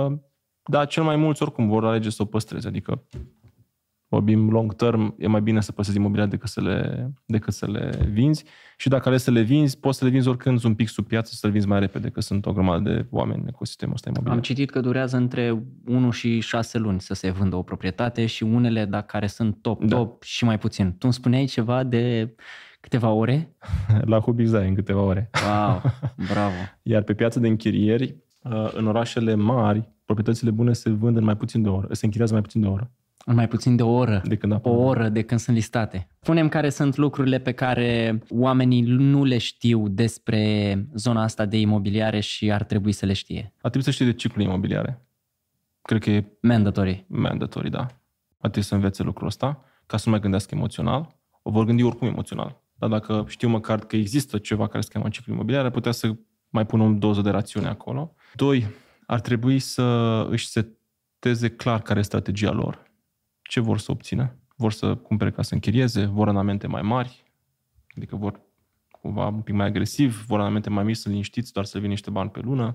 dar cel mai mulți oricum vor alege să o păstreze. Adică vorbim long term, e mai bine să păstrezi imobiliar decât să le vinzi. Și dacă alegi să le vinzi, poți să le vinzi oricând un pic sub piață, să le vinzi mai repede, că sunt o grămadă de oameni în ecosistemul ăsta imobiliar. Am citit că durează între 1 și 6 luni să se vândă o proprietate și unele, care sunt top și mai puțin. Tu îmi spuneai ceva de câteva ore? La Hubix, da, în câteva ore. Wow, bravo! Iar pe piața de închirieri, în orașele mari, proprietățile bune se vând în mai puțin de o oră, se închiriază mai puțin de o oră. În mai puțin de o oră. O oră de când sunt listate. Spunem care sunt lucrurile pe care oamenii nu le știu despre zona asta de imobiliare și ar trebui să le știe. Ar trebui să știe de ciclul imobiliare. Cred că e mandatory, da. Ar trebui să învețe lucrul ăsta ca să nu mai gândească emoțional. O vor gândi oricum emoțional. Dar dacă știu măcar că există ceva care se cheamă ciclul imobiliar, ar putea să mai pună o doză de rațiune acolo. 2. Ar trebui să își seteze clar care e strategia lor. Ce vor să obțină? Vor să cumpere ca să închirieze? Vor randamente mai mari? Adică vor cumva un pic mai agresiv? Vor randamente mai mici, să liniștiți, doar să vină niște bani pe lună?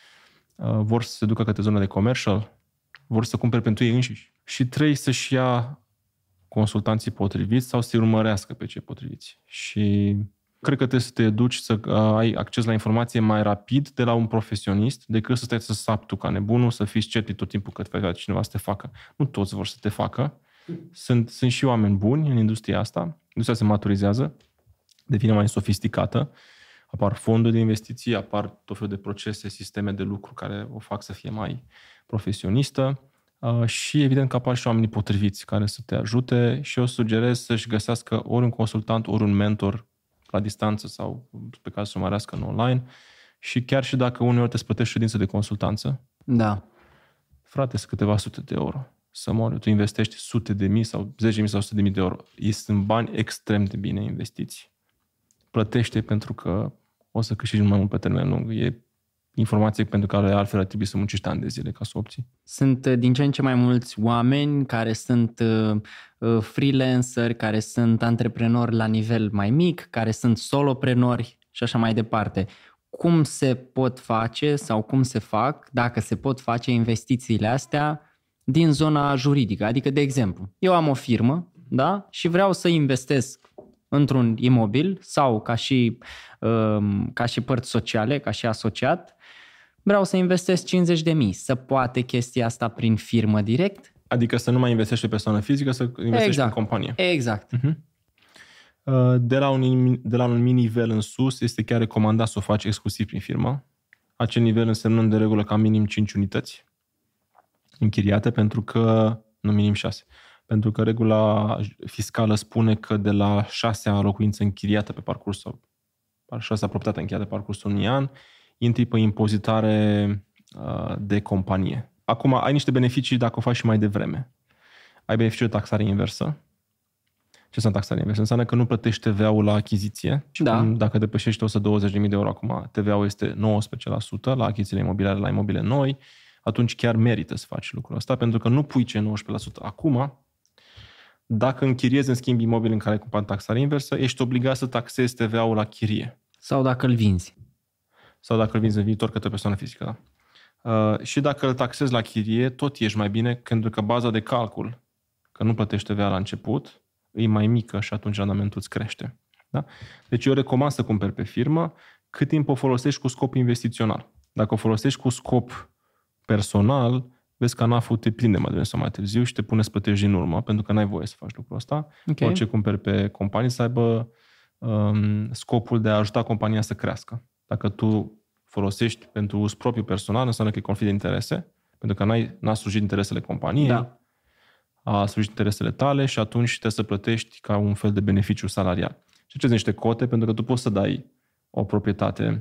Vor să se ducă către zona de commercial? Vor să cumpere pentru ei înșiși? Și 3, să-și ia consultanții potriviți sau să-i urmărească pe cei potriviți. Și cred că trebuie să te educi să ai acces la informație mai rapid de la un profesionist decât să stai să sapi tu ca nebunul, să fii sceptic tot timpul că cineva să te facă. Nu toți vor să te facă. Sunt și oameni buni în industria asta. Industria se maturizează, devine mai sofisticată. Apar fonduri de investiții, apar tot felul de procese, sisteme de lucru care o fac să fie mai profesionistă. Și evident că apar și oamenii potriviți care să te ajute și eu sugerez să-și găsească ori un consultant, ori un mentor la distanță sau pe care să o urmărească în online și chiar și dacă uneori te plătești ședință de consultanță, frate, sunt câteva sute de euro să mori. Tu investești sute de mii sau 10.000 sau 100.000 de euro. Sunt bani extrem de bine investiți. Plătește pentru că o să câștigi mai mult pe termen lung. E informație pentru care altfel ar trebui să muncești ani de zile ca să o obții. Sunt din ce în ce mai mulți oameni care sunt freelanceri, care sunt antreprenori la nivel mai mic, care sunt soloprenori și așa mai departe. Cum se pot face sau cum se fac, dacă se pot face investițiile astea din zona juridică? Adică, de exemplu, eu am o firmă, da? Și vreau să investesc într-un imobil sau ca și părți sociale, ca și asociat, vreau să investesc 50.000. Se poate chestia asta prin firmă direct? Adică să nu mai investești pe persoană fizică, să investești în companie. Exact. De la un mic nivel în sus este chiar recomandat să o faci exclusiv prin firmă. Acel nivel însemnând de regulă ca minim 5 unități închiriate, pentru că, nu minim 6, pentru că regula fiscală spune că de la 6-a locuință închiriată pe parcurs sau 6-a proprietate închiriată pe parcursul unui an, intri pe impozitare de companie. Acum, ai niște beneficii dacă o faci și mai devreme. Ai beneficiul de taxare inversă. Ce înseamnă taxare inversă? Înseamnă că nu plătești TVA-ul la achiziție. Da. Dacă depășești 120.000 de euro acum, TVA-ul este 19% la achizițiile imobiliare, la imobile noi, atunci chiar merită să faci lucrul ăsta, pentru că nu pui cei 19% acum, Dacă închiriezi în schimb imobil în care ai cumpărat taxare inversă, ești obligat să taxezi TVA-ul la chirie. Sau dacă îl vinzi. Sau dacă îl vinzi în viitor către persoană fizică, da. Și dacă îl taxezi la chirie, tot ești mai bine, pentru că baza de calcul, că nu plătești TVA la început, e mai mică și atunci randamentul îți crește. Da? Deci eu recomand să cumperi pe firmă cât timp o folosești cu scop investițional. Dacă o folosești cu scop personal, vezi că ANAF-ul te prinde mai devreme sau mai târziu și te pune să plătești din urmă, pentru că n-ai voie să faci lucrul ăsta. Okay. Orice cumperi pe companie să aibă scopul de a ajuta compania să crească. Dacă tu folosești pentru uz propriu personal, înseamnă că e conflict de interese, pentru că n-a slujit interesele companiei, Da. a slujit interesele tale și atunci trebuie să plătești ca un fel de beneficiu salarial. Și ce niște cote, pentru că tu poți să dai o proprietate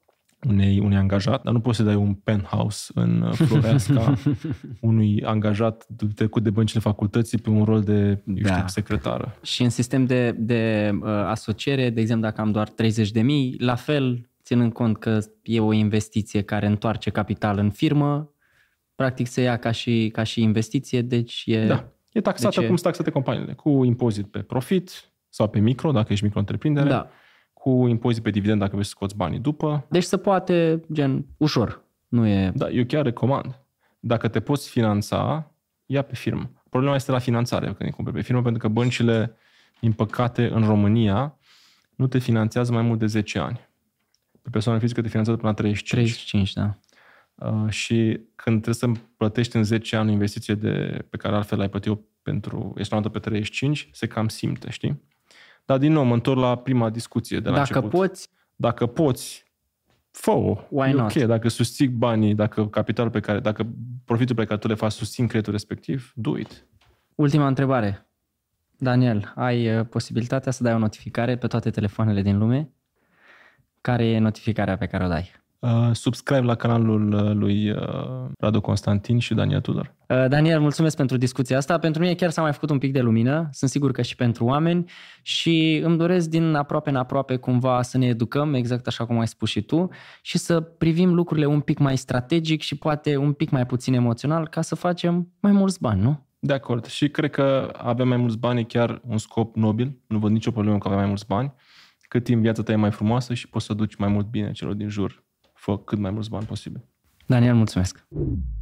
unui angajat, dar nu poți să dai un penthouse în Floreasca unui angajat trecut de băncile facultății pe un rol de, secretară. Și în sistem de asociere, de exemplu, dacă am doar 30.000, la fel, ținând cont că e o investiție care întoarce capital în firmă, practic se ia ca și investiție, deci e... Da, e taxată cum sunt taxate companiile, cu impozit pe profit sau pe micro, dacă ești micro-întreprindere, da. Cu impozit pe dividend dacă vrei să scoți banii după. Deci se poate, gen, ușor. Nu e... Da, eu chiar recomand. Dacă te poți finanța, ia pe firmă. Problema este la finanțare când îi cumperi pe firmă, pentru că băncile, din păcate, în România, nu te finanțează mai mult de 10 ani. Pe persoană fizică te finanțează până la 35. 35, da. Și când trebuie să plătești în 10 ani o investiție pe care altfel ai plătit-o pentru estimată pe 35, se cam simte, știi? Dar din nou, mă întorc la prima discuție de la început. Dacă poți, fă-o. Why not? Ok, dacă susții banii, dacă profitul pe care tu le faci susțin creditul respectiv, do it. Ultima întrebare. Daniel, ai posibilitatea să dai o notificare pe toate telefoanele din lume? Care e notificarea pe care o dai? Subscribe la canalul lui Radu Constantin și Daniel Tudor. Daniel, mulțumesc pentru discuția asta. Pentru mine chiar s-a mai făcut un pic de lumină. Sunt sigur că și pentru oameni și îmi doresc din aproape în aproape cumva să ne educăm, exact așa cum ai spus și tu, și să privim lucrurile un pic mai strategic și poate un pic mai puțin emoțional ca să facem mai mulți bani, nu? De acord. Și cred că avem mai mulți bani e chiar un scop nobil. Nu văd nicio problemă că avem mai mulți bani. Cât timp viața ta e mai frumoasă și poți să duci mai mult bine celor din jur. Fă cât mai mulți bani posibil. Daniel, mulțumesc!